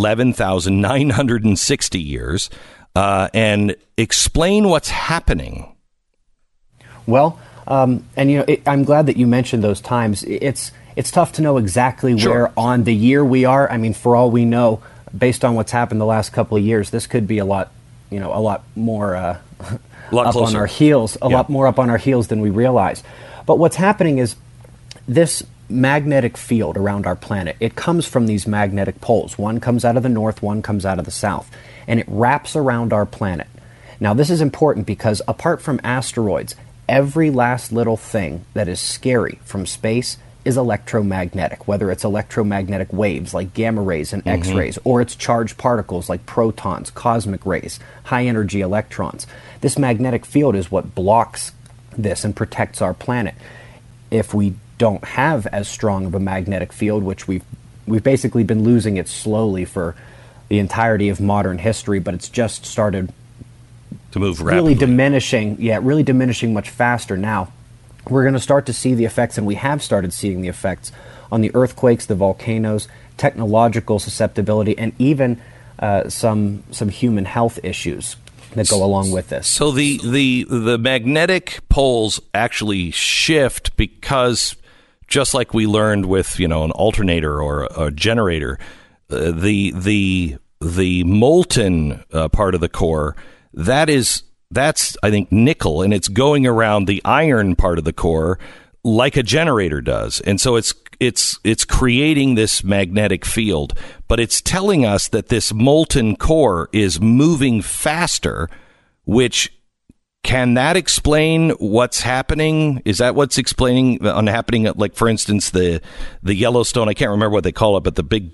11,960 years, and explain what's happening. Well. I'm glad that you mentioned those times. It's tough to know exactly where on the year we are. I mean, for all we know, based on what's happened the last couple of years, this could be a lot more up on our heels, a lot more up on our heels than we realize. But what's happening is this magnetic field around our planet, it comes from these magnetic poles. One comes out of the north, one comes out of the south, and it wraps around our planet. Now, this is important because apart from asteroids, every last little thing that is scary from space is electromagnetic, whether it's electromagnetic waves like gamma rays and X-rays, or it's charged particles like protons, cosmic rays, high-energy electrons. This magnetic field is what blocks this and protects our planet. If we don't have as strong of a magnetic field, which we've basically been losing it slowly for the entirety of modern history, but it's just started to move rapidly. Really diminishing much faster now. We're going to start to see the effects, and we have started seeing the effects on the earthquakes, the volcanoes, technological susceptibility, and even some human health issues that go along with this. So the magnetic poles actually shift because, just like we learned with an alternator or a generator, the molten part of the core, that's I think nickel, and it's going around the iron part of the core like a generator does, and so it's creating this magnetic field. But it's telling us that this molten core is moving faster, which can that explain what's happening? Is that what's happening? Like, for instance, the Yellowstone. I can't remember what they call it, but the big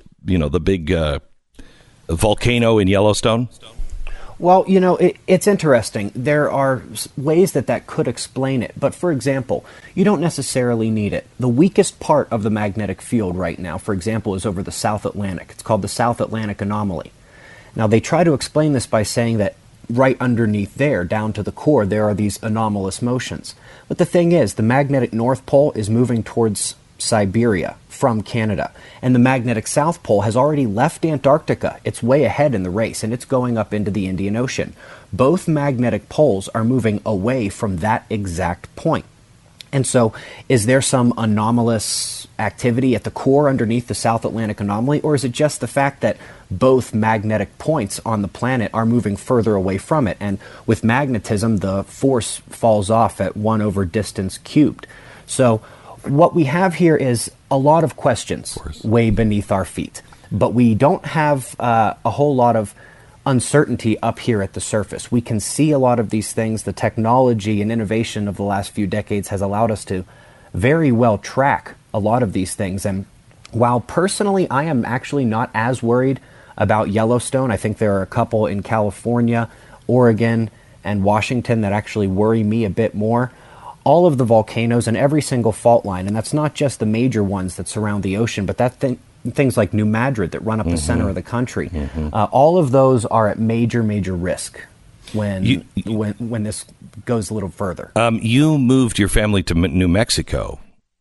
volcano in Yellowstone. Well, it's interesting. There are ways that could explain it. But, for example, you don't necessarily need it. The weakest part of the magnetic field right now, for example, is over the South Atlantic. It's called the South Atlantic Anomaly. Now, they try to explain this by saying that right underneath there, down to the core, there are these anomalous motions. But the thing is, the magnetic North Pole is moving towards Siberia from Canada, and the magnetic South Pole has already left Antarctica. It's way ahead in the race, and it's going up into the Indian Ocean. Both magnetic poles are moving away from that exact point. And so, is there some anomalous activity at the core underneath the South Atlantic anomaly, or is it just the fact that both magnetic points on the planet are moving further away from it? And with magnetism, the force falls off at 1 over distance cubed. So what we have here is a lot of questions way beneath our feet, but we don't have a whole lot of uncertainty up here at the surface. We can see a lot of these things. The technology and innovation of the last few decades has allowed us to very well track a lot of these things. And while personally I am actually not as worried about Yellowstone, I think there are a couple in California, Oregon, and Washington that actually worry me a bit more. All of the volcanoes and every single fault line, and that's not just the major ones that surround the ocean, but things like New Madrid that run up the center of the country. All of those are at major risk when this goes a little further. You moved your family to New Mexico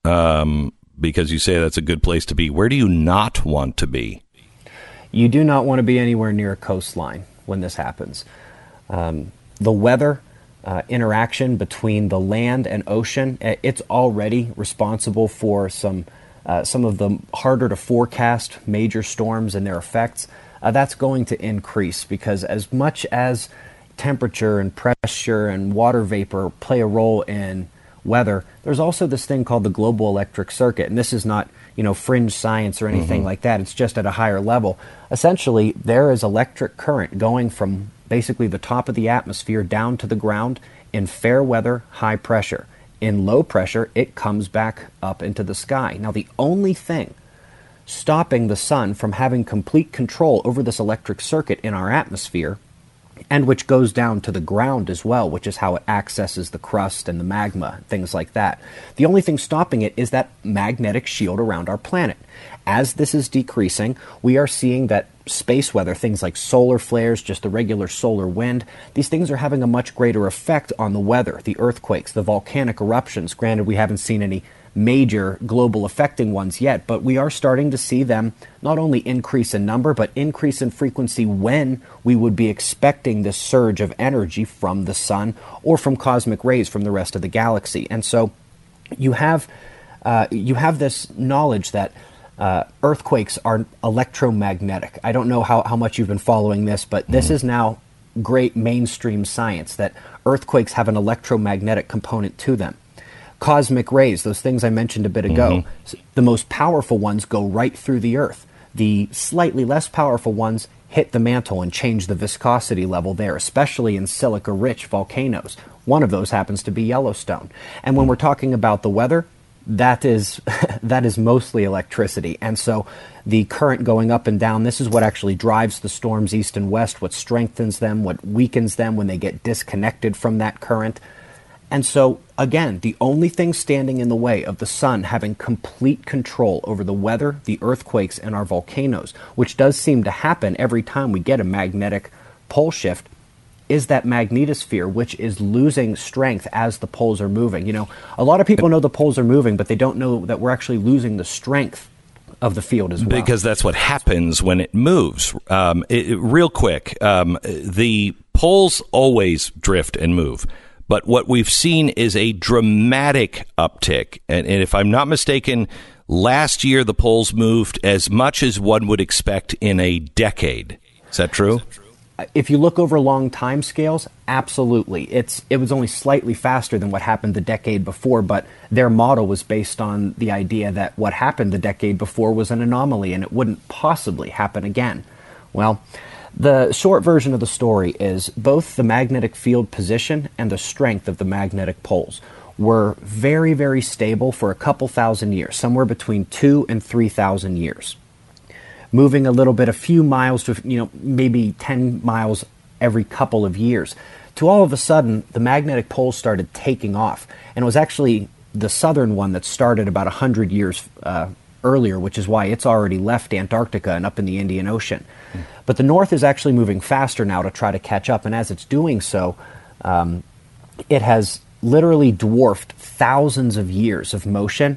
because you say that's a good place to be. Where do you not want to be? You do not want to be anywhere near a coastline when this happens. The weather interaction between the land and ocean, it's already responsible for some of the harder to forecast major storms and their effects. That's going to increase because as much as temperature and pressure and water vapor play a role in weather, there's also this thing called the global electric circuit. And this is not, fringe science or anything like that. It's just at a higher level. Essentially, there is electric current going from basically the top of the atmosphere down to the ground in fair weather, high pressure. In low pressure, it comes back up into the sky. Now, the only thing stopping the sun from having complete control over this electric circuit in our atmosphere, and which goes down to the ground as well, which is how it accesses the crust and the magma, things like that. The only thing stopping it is that magnetic shield around our planet. As this is decreasing, we are seeing that space weather, things like solar flares, just the regular solar wind, these things are having a much greater effect on the weather, the earthquakes, the volcanic eruptions. Granted, we haven't seen any major global affecting ones yet, but we are starting to see them not only increase in number, but increase in frequency when we would be expecting this surge of energy from the sun or from cosmic rays from the rest of the galaxy. And so you have this knowledge that earthquakes are electromagnetic. I don't know how much you've been following this, but this is now great mainstream science, that earthquakes have an electromagnetic component to them. Cosmic rays, those things I mentioned a bit ago, the most powerful ones go right through the Earth. The slightly less powerful ones hit the mantle and change the viscosity level there, especially in silica-rich volcanoes. One of those happens to be Yellowstone. And when we're talking about the weather, that is mostly electricity. And so the current going up and down, this is what actually drives the storms east and west, what strengthens them, what weakens them when they get disconnected from that current. And so, again, the only thing standing in the way of the sun having complete control over the weather, the earthquakes, and our volcanoes, which does seem to happen every time we get a magnetic pole shift, is that magnetosphere, which is losing strength as the poles are moving. A lot of people know the poles are moving, but they don't know that we're actually losing the strength of the field as well. Because that's what happens when it moves. Real quick, the poles always drift and move. But what we've seen is a dramatic uptick. And if I'm not mistaken, last year the poles moved as much as one would expect in a decade. Is that true? If you look over long time scales, absolutely. It was only slightly faster than what happened the decade before, but their model was based on the idea that what happened the decade before was an anomaly and it wouldn't possibly happen again. Well, the short version of the story is both the magnetic field position and the strength of the magnetic poles were very, very stable for a couple thousand years, somewhere between 2,000 and 3,000 years. Moving a little bit, a few miles to, maybe 10 miles every couple of years, to all of a sudden, the magnetic poles started taking off. And it was actually the southern one that started about 100 years earlier, which is why it's already left Antarctica and up in the Indian Ocean. But the North is actually moving faster now to try to catch up, and as it's doing so, it has literally dwarfed thousands of years of motion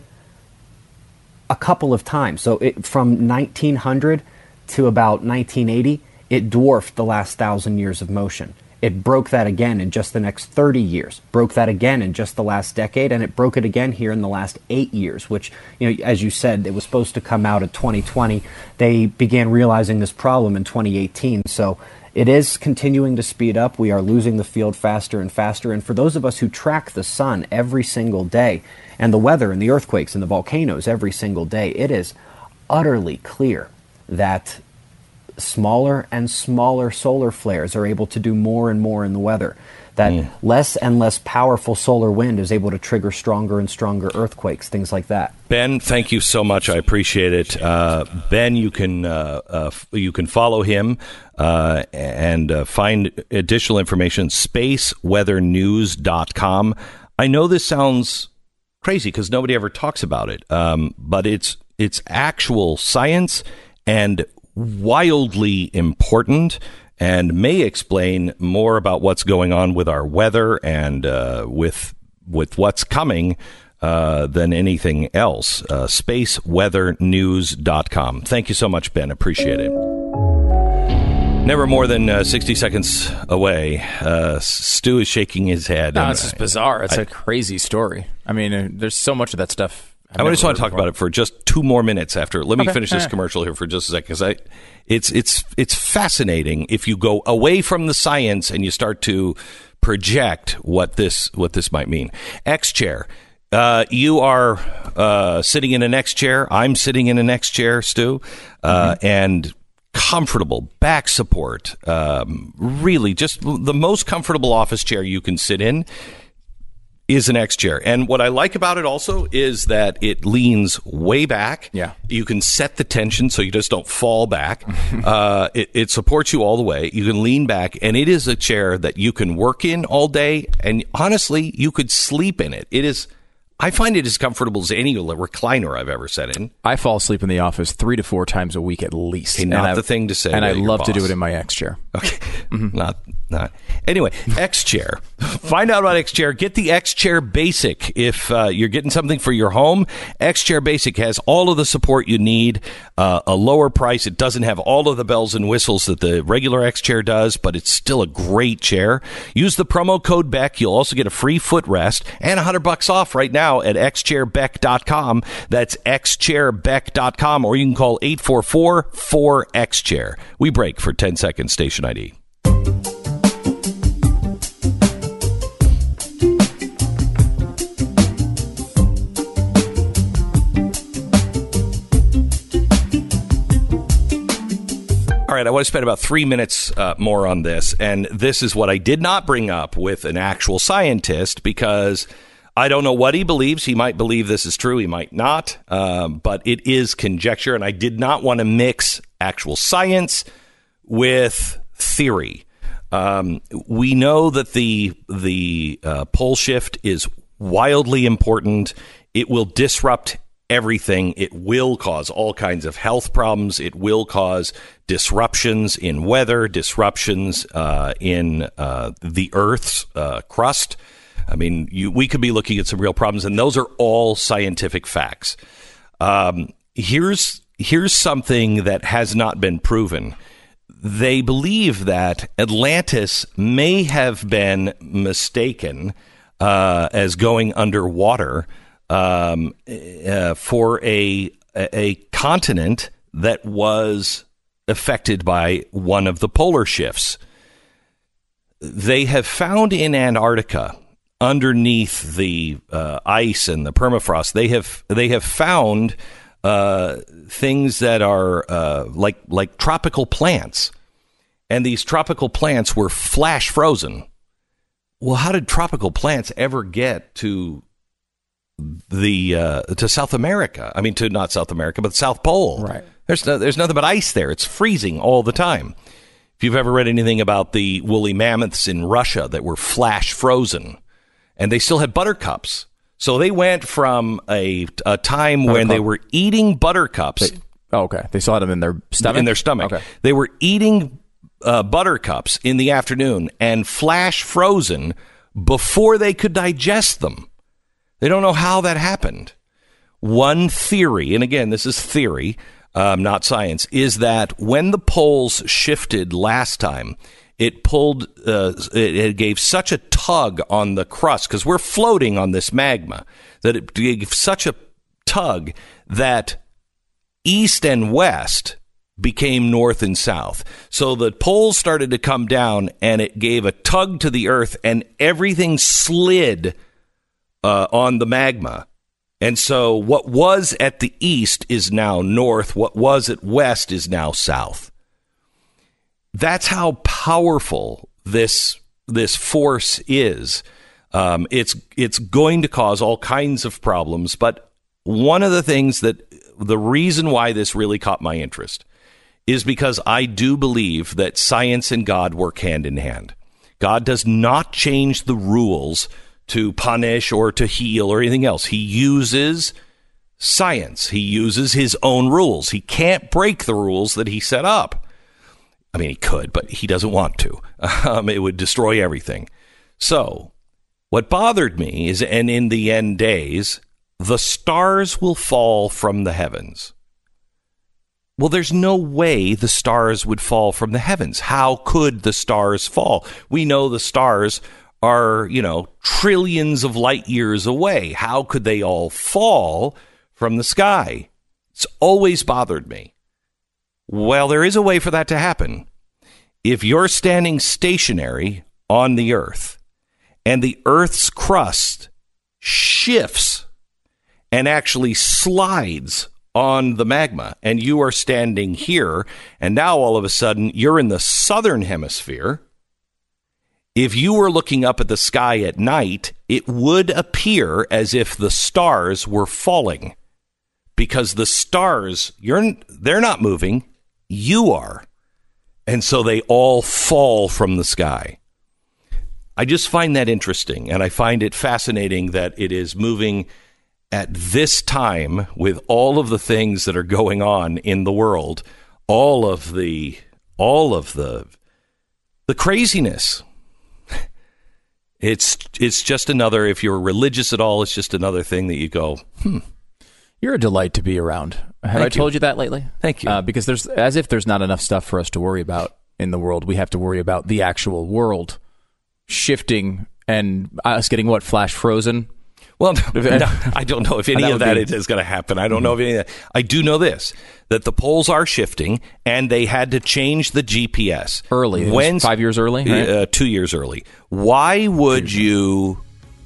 a couple of times. So from 1900 to about 1980, it dwarfed the last 1,000 years of motion. It broke that again in just the next 30 years, broke that again in just the last decade, and it broke it again here in the last 8 years, which, as you said, it was supposed to come out in 2020. They began realizing this problem in 2018. So it is continuing to speed up. We are losing the field faster and faster. And for those of us who track the sun every single day, and the weather and the earthquakes and the volcanoes every single day, it is utterly clear that smaller and smaller solar flares are able to do more and more in the weather. That less and less powerful solar wind is able to trigger stronger and stronger earthquakes, things like that. Ben, thank you so much. I appreciate it. Ben, you can follow him and find additional information, spaceweathernews.com. I know this sounds crazy because nobody ever talks about it, but it's actual science and wildly important, and may explain more about what's going on with our weather and with what's coming than anything else. Spaceweathernews.com. Thank you so much, Ben. Appreciate it. Never more than 60 seconds away. Stu is shaking his head. No, it's just bizarre. It's a crazy story. I mean, there's so much of that stuff. I just want to talk about it for just 2 more minutes after. Let me finish this commercial here for just a second, because it's fascinating if you go away from the science and you start to project what this might mean. X chair. You are sitting in an X chair. I'm sitting in an X chair, Stu, and comfortable back support. Really, just the most comfortable office chair you can sit in is an X chair. And what I like about it also is that it leans way back. Yeah. You can set the tension so you just don't fall back. It supports you all the way. You can lean back, and it is a chair that you can work in all day. And honestly, you could sleep in it. I find it as comfortable as any recliner I've ever sat in. I fall asleep in the office 3 to 4 times a week at least. Okay, not the thing to say. And I love boss. to do it in my X chair. Okay. Not. Anyway, X Chair. Find out about X Chair. Get the X Chair Basic. If you're getting something for your home, X Chair Basic has all of the support you need, a lower price. It doesn't have all of the bells and whistles that the regular X Chair does, but it's still a great chair. Use the promo code Beck. You'll also get a free footrest and $100 off right now at xchairbeck.com. That's xchairbeck.com, or you can call 844-4XChair. We break for 10 seconds. Station ID. All right, I want to spend about 3 minutes more on this, and this is what I did not bring up with an actual scientist, because I don't know what he believes. He might believe this is true, he might not, but it is conjecture, and I did not want to mix actual science with theory. We know that the pole shift is wildly important. It will disrupt everything. It will cause all kinds of health problems. It will cause disruptions in weather, disruptions in the Earth's crust. I mean, we could be looking at some real problems, and those are all scientific facts. Here's something that has not been proven. They believe that Atlantis may have been mistaken as going underwater for a continent that was affected by one of the polar shifts. They have found in Antarctica, underneath the ice and the permafrost, they have found things that are like tropical plants, and these tropical plants were flash frozen. Well, how did tropical plants ever get to to South America? I mean, to not South America, but the South Pole. Right. There's nothing but ice there. It's freezing all the time. If you've ever read anything about the woolly mammoths in Russia that were flash frozen, and they still had buttercups. So they went from a time when they were eating buttercups. Okay. They saw them in their stomach? In their stomach. Okay. They were eating buttercups in the afternoon and flash frozen before they could digest them. They don't know how that happened. One theory, and again, this is theory, not science, is that when the poles shifted last time, it pulled, it gave such a tug on the crust, because we're floating on this magma, that it gave such a tug that east and west became north and south. So the poles started to come down, and it gave a tug to the earth, and everything slid on the magma. And so what was at the east is now north. What was at west is now south. That's how powerful this force is. It's going to cause all kinds of problems. But one of the things the reason why this really caught my interest is because I do believe that science and God work hand in hand. God does not change the rules to punish or to heal or anything else. He uses science. He uses his own rules. He can't break the rules that he set up. I mean, he could, but he doesn't want to. It would destroy everything. So what bothered me is, and in the end days, the stars will fall from the heavens. Well, there's no way the stars would fall from the heavens. How could the stars fall? We know the stars are, trillions of light years away. How could they all fall from the sky? It's always bothered me. Well, there is a way for that to happen. If you're standing stationary on the earth and the earth's crust shifts and actually slides on the magma, and you are standing here, and now all of a sudden you're in the southern hemisphere. If you were looking up at the sky at night, it would appear as if the stars were falling, because the stars, they're not moving, you are. And so they all fall from the sky. I just find that interesting, and I find it fascinating that it is moving at this time with all of the things that are going on in the world, all of the craziness. It's just another, if you're religious at all, it's just another thing that you go, You're a delight to be around. Have I told you that lately? Thank you. Because as if there's not enough stuff for us to worry about in the world, we have to worry about the actual world shifting and us getting flash frozen. Well, no, I don't know if any of that is going to happen. I don't know if any of that. I do know this, that the poles are shifting, and they had to change the GPS. Early. 5 years early? Right? 2 years early. Why would you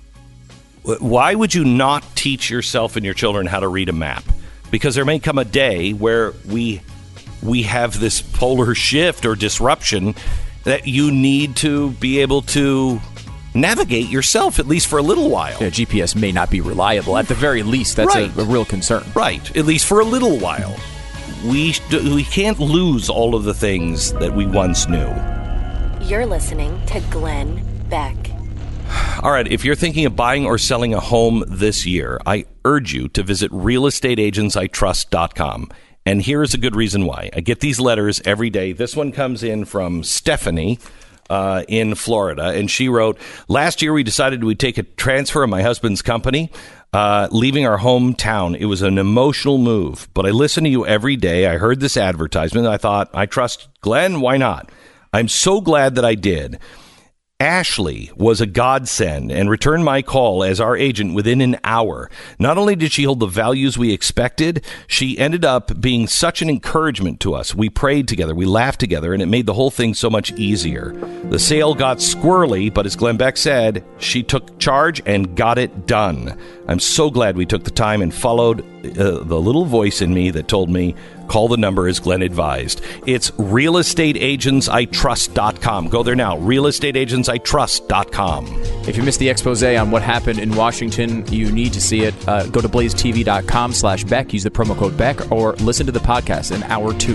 not teach yourself and your children how to read a map? Because there may come a day where we have this polar shift or disruption that you need to be able to navigate yourself, at least for a little while. Yeah, GPS may not be reliable. At the very least, that's a real concern. Right. At least for a little while. We can't lose all of the things that we once knew. You're listening to Glenn Beck. All right, if you're thinking of buying or selling a home this year, I urge you to visit realestateagentsitrust.com. And here's a good reason why. I get these letters every day. This one comes in from Stephanie in Florida, and she wrote, last year we decided we'd take a transfer of my husband's company, leaving our hometown. It was an emotional move, but I listen to you every day. I heard this advertisement, and I thought, I trust Glenn, why not? I'm so glad that I did. Ashley was a godsend and returned my call as our agent within an hour. Not only did she hold the values we expected, she ended up being such an encouragement to us. We prayed together, we laughed together, and it made the whole thing so much easier. The sale got squirrely, but as Glenn Beck said, she took charge and got it done. I'm so glad we took the time and followed the little voice in me that told me, call the number as Glenn advised. It's realestateagentsitrust.com. Go there now, realestateagentsitrust.com. If you missed the expose on what happened in Washington, you need to see it. Go to blazetv.com/Beck, use the promo code Beck, or listen to the podcast in hour 2.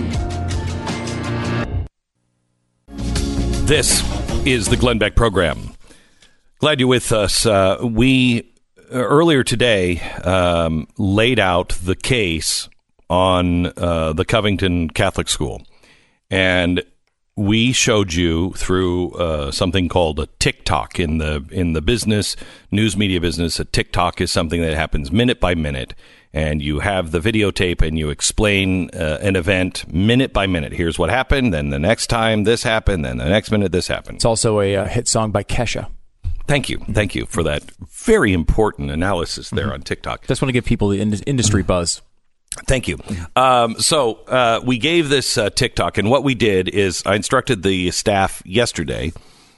This is the Glenn Beck program. Glad you're with us. We earlier today laid out the case on the Covington Catholic School. And we showed you through something called a TikTok in the business, news media business. A TikTok is something that happens minute by minute. And you have the videotape and you explain an event minute by minute. Here's what happened. Then the next time this happened. Then the next minute this happened. It's also a hit song by Kesha. Thank you. Thank you for that very important analysis there on TikTok. Just want to give people the industry buzz. Thank you. So we gave this TikTok, and what we did is I instructed the staff yesterday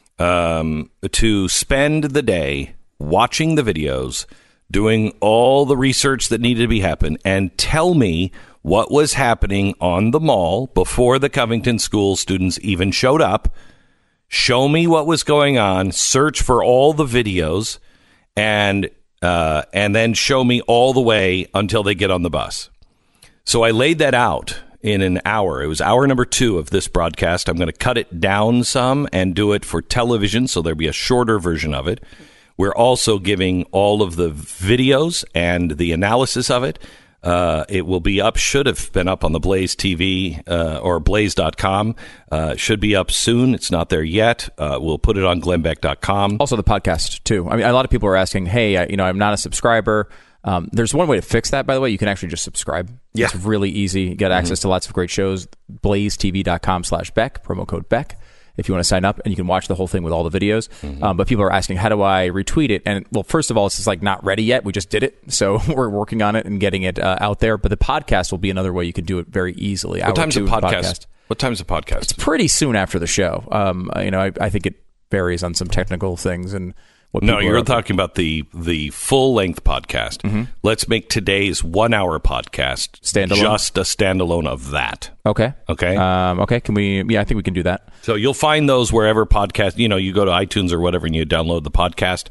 to spend the day watching the videos, doing all the research that needed to be happen, and tell me what was happening on the mall before the Covington School students even showed up. Show me what was going on, search for all the videos, and then show me all the way until they get on the bus. So I laid that out in an hour. It was hour number 2 of this broadcast. I'm going to cut it down some and do it for television, so there'll be a shorter version of it. We're also giving all of the videos and the analysis of it. It will be up, should have been up on the Blaze TV or blaze.com. Should be up soon. It's not there yet. We'll put it on glennbeck.com. Also the podcast, too. I mean, a lot of people are asking, hey, I'm not a subscriber. There's one way to fix that, by the way. You can actually just subscribe. Yeah. It's really easy. You get access to lots of great shows. blazetv.com/Beck, promo code Beck, if you want to sign up, and you can watch the whole thing with all the videos. But people are asking, how do I retweet it? And, well, first of all, it's just like not ready yet. We just did it. So we're working on it and getting it out there. But the podcast will be another way you can do it very easily. What time's the podcast? What time's the podcast? It's pretty soon after the show. I think it varies on some technical things and what people you're talking about the full-length podcast. Let's make today's 1-hour podcast standalone? Just a standalone of that. Okay. Okay. Okay. Can we? Yeah, I think we can do that. So you'll find those wherever podcast. You go to iTunes or whatever, and you download the podcast.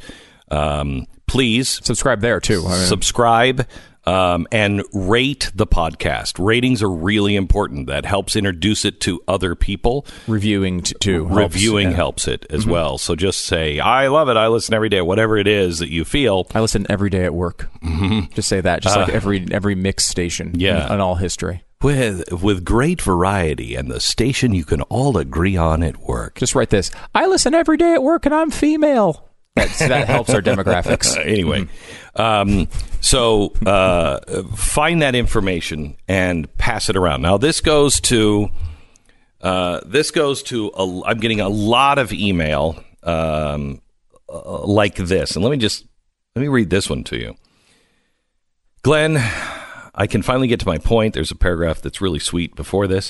Please subscribe there too. Subscribe and rate the podcast. Ratings are really important. That helps introduce it to other people. Reviewing too. Helps it as well. So just say, I love it. I listen every day. Whatever it is that you feel. I listen every day at work. Just say that. Just like every mix station. In all history. With great variety and the station you can all agree on at work. Just write this. I listen every day at work and I'm female. That helps our demographics. Anyway, so find that information and pass it around. Now, this goes to I'm getting a lot of email like this. And let me read this one to you. Glenn, I can finally get to my point. There's a paragraph that's really sweet before this.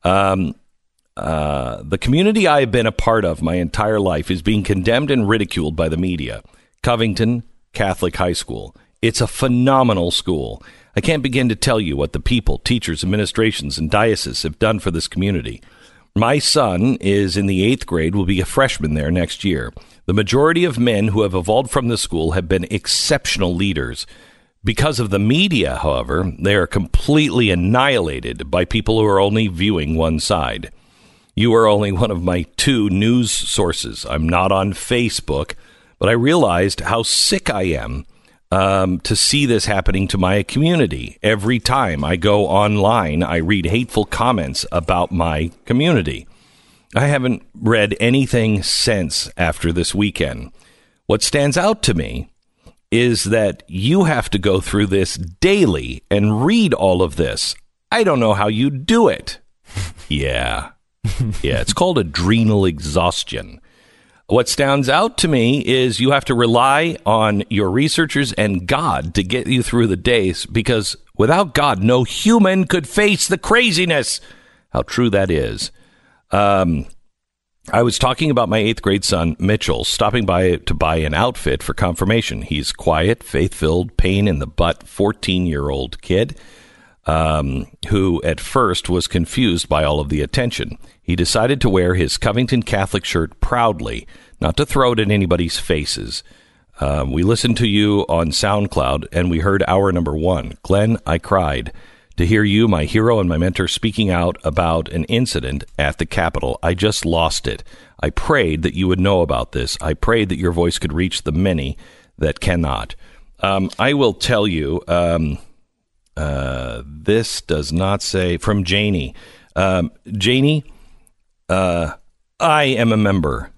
The community I have been a part of my entire life is being condemned and ridiculed by the media. Covington Catholic High School. It's a phenomenal school. I can't begin to tell you what the people, teachers, administrations, and dioceses have done for this community. My son is in the 8th grade, will be a freshman there next year. The majority of men who have evolved from the school have been exceptional leaders. Because of the media, however, they are completely annihilated by people who are only viewing one side. You are only one of my 2 news sources. I'm not on Facebook, but I realized how sick I am to see this happening to my community. Every time I go online, I read hateful comments about my community. I haven't read anything since after this weekend. What stands out to me is that you have to go through this daily and read all of this. I don't know how you do it. Yeah, it's called adrenal exhaustion. What stands out to me is you have to rely on your researchers and God to get you through the days, because without God, no human could face the craziness. How true that is. I was talking about my 8th grade son, Mitchell, stopping by to buy an outfit for confirmation. He's quiet, faith-filled, pain-in-the-butt 14-year-old kid who at first was confused by all of the attention. He decided to wear his Covington Catholic shirt proudly, not to throw it in anybody's faces. We listened to you on SoundCloud, and we heard hour number 1. Glenn, I cried. To hear you, my hero and my mentor, speaking out about an incident at the Capitol, I just lost it. I prayed that you would know about this. I prayed that your voice could reach the many that cannot. I will tell you, this does not say, from Janie. Janie, I am a member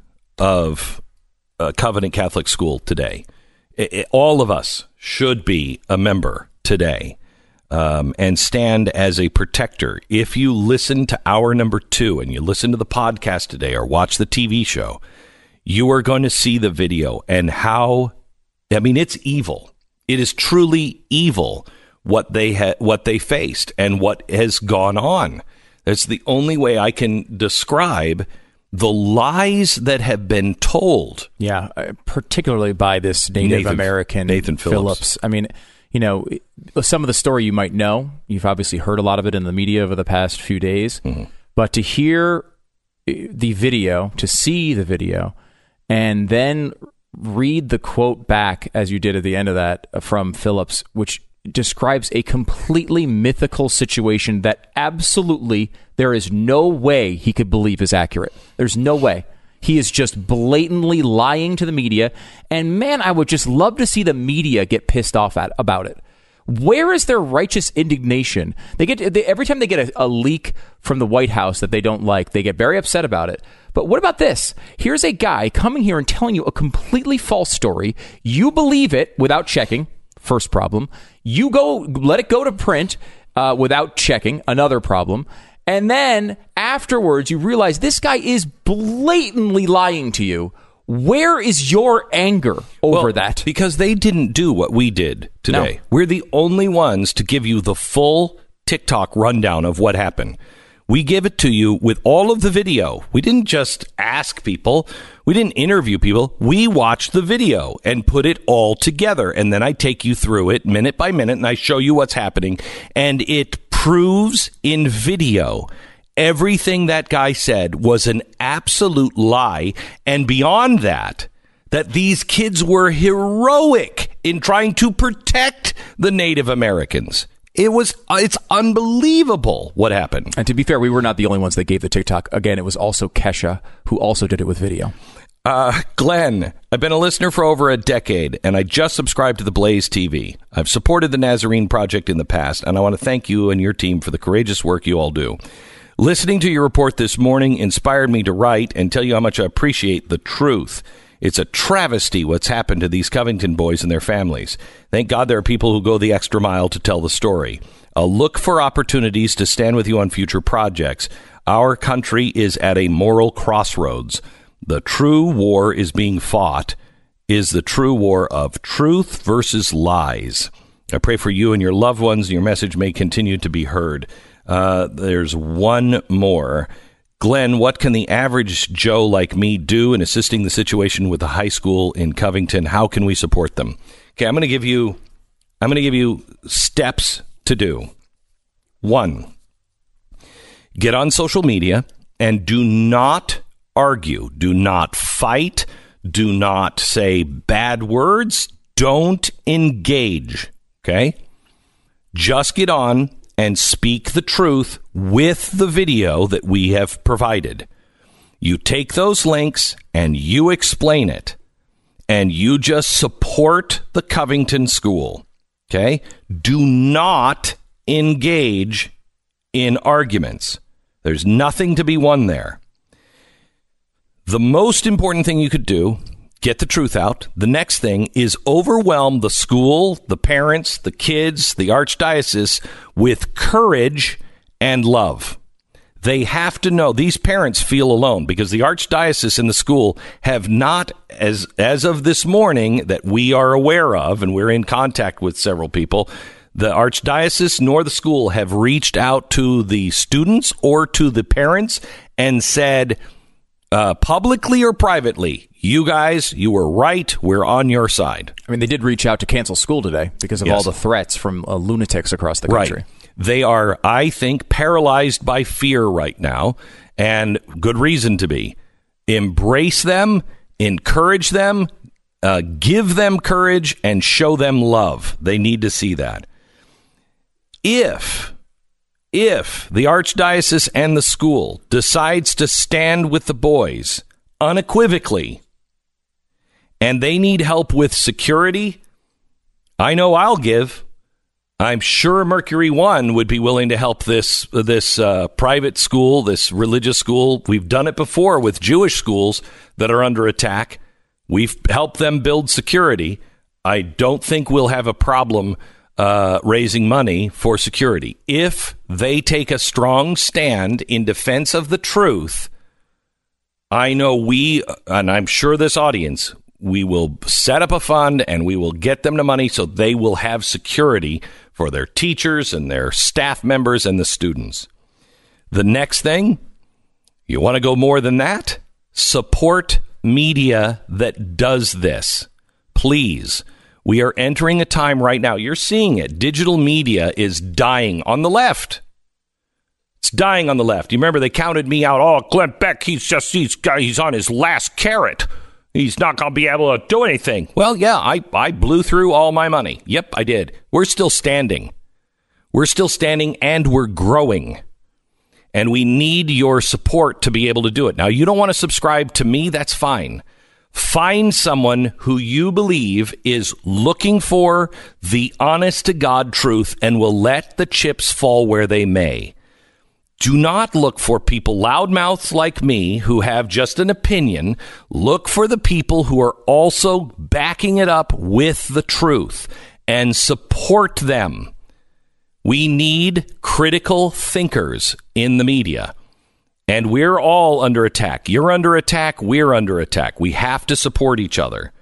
of Covenant Catholic School today. All of us should be a member today and stand as a protector. If you listen to hour number 2 and you listen to the podcast today or watch the TV show, you are going to see the video and how, I mean, it's evil. It is truly evil what they faced and what has gone on. That's the only way I can describe the lies that have been told. Yeah, particularly by this Native American Nathan Phillips. I mean, you know, some of the story you might know. You've obviously heard a lot of it in the media over the past few days. Mm-hmm. But to hear the video, to see the video, and then read the quote back, as you did at the end of that, from Phillips, which describes a completely mythical situation that absolutely there is no way he could believe is accurate. There's no way. He is just blatantly lying to the media. And man, I would just love to see the media get pissed off about it. Where is their righteous indignation? Every time they get a leak from the White House that they don't like, they get very upset about it. But what about this? Here's a guy coming here and telling you a completely false story. You believe it without checking. First problem. You let it go to print without checking. Another problem. And then afterwards, you realize this guy is blatantly lying to you. Where is your anger over that? Because they didn't do what we did today. No. We're the only ones to give you the full TikTok rundown of what happened. We give it to you with all of the video. We didn't just ask people. We didn't interview people. We watched the video and put it all together. And then I take you through it minute by minute and I show you what's happening. And it proves in video everything that guy said was an absolute lie. And beyond that, that these kids were heroic in trying to protect the Native Americans. It's unbelievable what happened. And to be fair, we were not the only ones that gave the TikTok. Again, it was also Kesha who also did it with video. Glenn, I've been a listener for over a decade, and I just subscribed to the Blaze TV. I've supported the Nazarene Project in the past, and I want to thank you and your team for the courageous work you all do. Listening to your report this morning inspired me to write and tell you how much I appreciate the truth. It's a travesty what's happened to these Covington boys and their families. Thank God there are people who go the extra mile to tell the story. I'll look for opportunities to stand with you on future projects. Our country is at a moral crossroads. The true war is being fought is the true war of truth versus lies. I pray for you and your loved ones, and your message may continue to be heard. There's one more. Glenn, what can the average Joe like me do in assisting the situation with the high school in Covington? How can we support them? Okay, I'm going to give you steps to do. 1, get on social media and do not argue. Do not fight. Do not say bad words. Don't engage. Okay? Just get on and speak the truth with the video that we have provided. You take those links and you explain it, and you just support the Covington school. Okay? Do not engage in arguments. There's nothing to be won there. The most important thing you could do, get the truth out. The next thing is overwhelm the school, the parents, the kids, the archdiocese with courage and love. They have to know. These parents feel alone because the archdiocese and the school have not, as of this morning that we are aware of, and we're in contact with several people, the archdiocese nor the school have reached out to the students or to the parents and said, publicly or privately, you guys, you were right. We're on your side. I mean, they did reach out to cancel school today because of all the threats from lunatics across the country. Right. They are, I think, paralyzed by fear right now, and good reason to be. Embrace them, encourage them, give them courage, and show them love. They need to see that. If the archdiocese and the school decides to stand with the boys unequivocally, and they need help with security, I know I'll give. I'm sure Mercury One would be willing to help this private school, this religious school. We've done it before with Jewish schools that are under attack. We've helped them build security. I don't think we'll have a problem raising money for security. If they take a strong stand in defense of the truth, I know and I'm sure this audience, we will set up a fund and we will get them the money so they will have security for their teachers and their staff members and the students. The next thing, you want to go more than that? Support media that does this. Please. We are entering a time right now. You're seeing it. Digital media is dying on the left. It's dying on the left. You remember they counted me out. Oh, Glenn Beck, he's on his last carrot. He's not going to be able to do anything. Well, yeah, I blew through all my money. Yep, I did. We're still standing. We're still standing and we're growing. And we need your support to be able to do it. Now, you don't want to subscribe to me. That's fine. Find someone who you believe is looking for the honest-to-God truth and will let the chips fall where they may. Do not look for people, loudmouths like me, who have just an opinion. Look for the people who are also backing it up with the truth and support them. We need critical thinkers in the media. And we're all under attack. You're under attack. We're under attack. We have to support each other.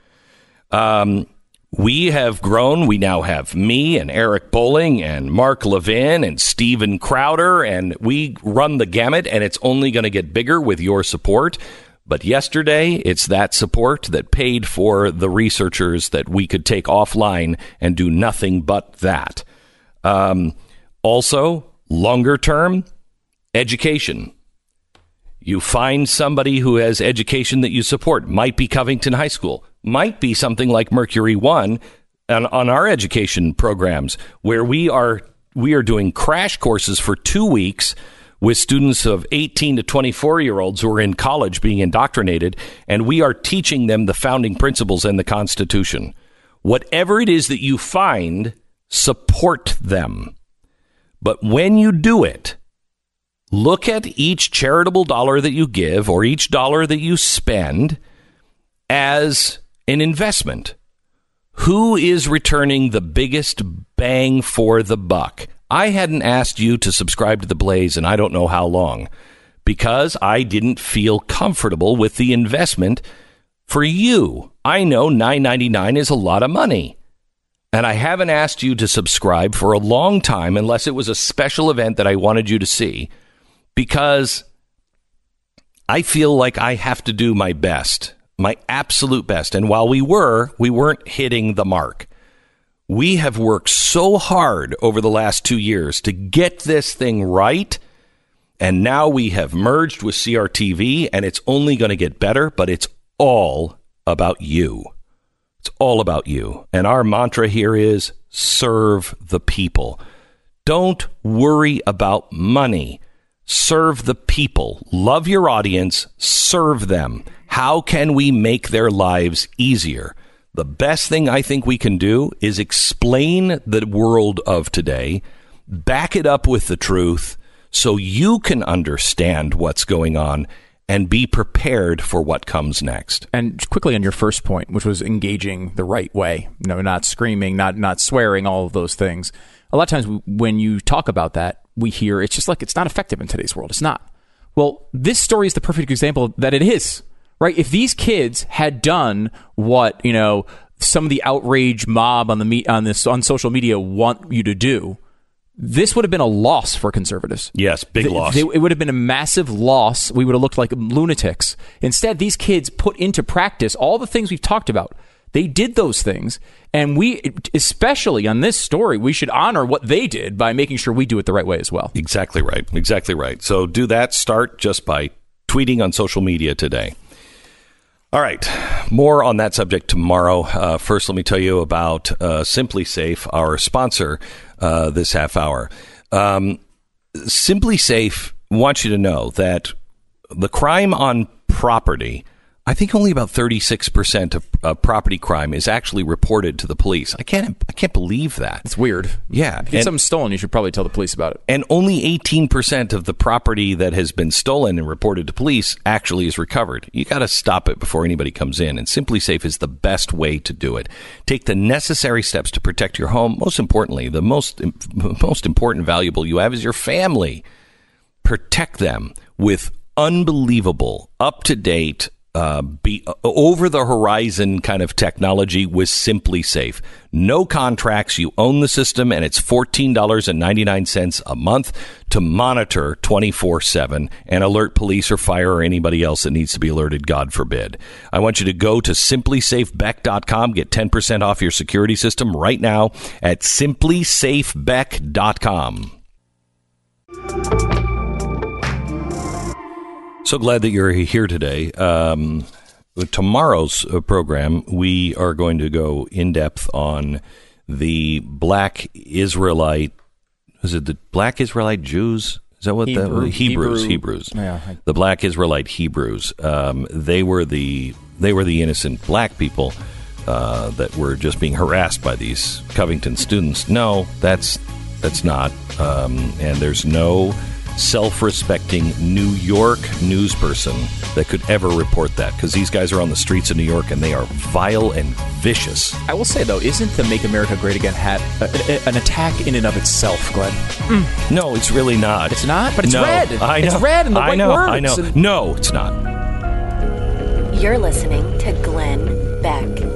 We have grown. We now have me and Eric Bolling and Mark Levin and Steven Crowder, and we run the gamut, and it's only going to get bigger with your support. But yesterday, it's that support that paid for the researchers that we could take offline and do nothing but that. Also, longer term, education. You find somebody who has education that you support. Might be Covington High School. Might be something like Mercury One on our education programs, where we are doing crash courses for 2 weeks with students of 18 to 24-year-olds who are in college being indoctrinated, and we are teaching them the founding principles and the Constitution. Whatever it is that you find, support them. But when you do it, look at each charitable dollar that you give or each dollar that you spend as an investment. Who is returning the biggest bang for the buck? I hadn't asked you to subscribe to The Blaze in I don't know how long because I didn't feel comfortable with the investment for you. I know $9.99 is a lot of money. And I haven't asked you to subscribe for a long time unless it was a special event that I wanted you to see, because I feel like I have to do my best, my absolute best. And while we weren't hitting the mark. We have worked so hard over the last 2 years to get this thing right. And now we have merged with CRTV, and it's only going to get better, but it's all about you. It's all about you. And our mantra here is serve the people. Don't worry about money. Serve the people. Love your audience. Serve them. How can we make their lives easier? The best thing I think we can do is explain the world of today, back it up with the truth so you can understand what's going on and be prepared for what comes next. And quickly on your first point, which was engaging the right way, not screaming, not swearing, all of those things. A lot of times when you talk about that, we hear it's just like it's not effective in today's world. It's not. Well, this story is the perfect example that it is. Right? If these kids had done what, some of the outrage mob on social media want you to do, this would have been a loss for conservatives. Yes, big loss. It would have been a massive loss. We would have looked like lunatics. Instead, these kids put into practice all the things we've talked about. They did those things. And we, especially on this story, we should honor what they did by making sure we do it the right way as well. Exactly right. Exactly right. So do that. Start just by tweeting on social media today. All right, more on that subject tomorrow. First, let me tell you about SimpliSafe, our sponsor this half hour. SimpliSafe wants you to know that the crime on property, I think only about 36% of property crime is actually reported to the police. I can't believe that. It's weird. Yeah. If you get something stolen, you should probably tell the police about it. And only 18% of the property that has been stolen and reported to police actually is recovered. You got to stop it before anybody comes in. And Simply Safe is the best way to do it. Take the necessary steps to protect your home. Most importantly, the most important valuable you have is your family. Protect them with unbelievable, up-to-date, over-the-horizon kind of technology with Simply Safe. No contracts. You own the system, and it's $14.99 a month to monitor 24/7 and alert police or fire or anybody else that needs to be alerted, God forbid. I want you to go to simplysafebeck.com. Get 10% off your security system right now at simplysafebeck.com. So glad that you're here today. Tomorrow's program, we are going to go in depth on the Black Israelite. Was it the Black Israelite Jews? Is that what Hebrews? Yeah. The Black Israelite Hebrews. They were the innocent black people that were just being harassed by these Covington students. No, that's not. And there's no self-respecting New York news person that could ever report that, because these guys are on the streets of New York and they are vile and vicious. I will say, though, isn't the Make America Great Again hat an attack in and of itself, Glenn? No, it's really not. It's not? But it's red. I know. It's red and the white words. I know. No, it's not. You're listening to Glenn Beck.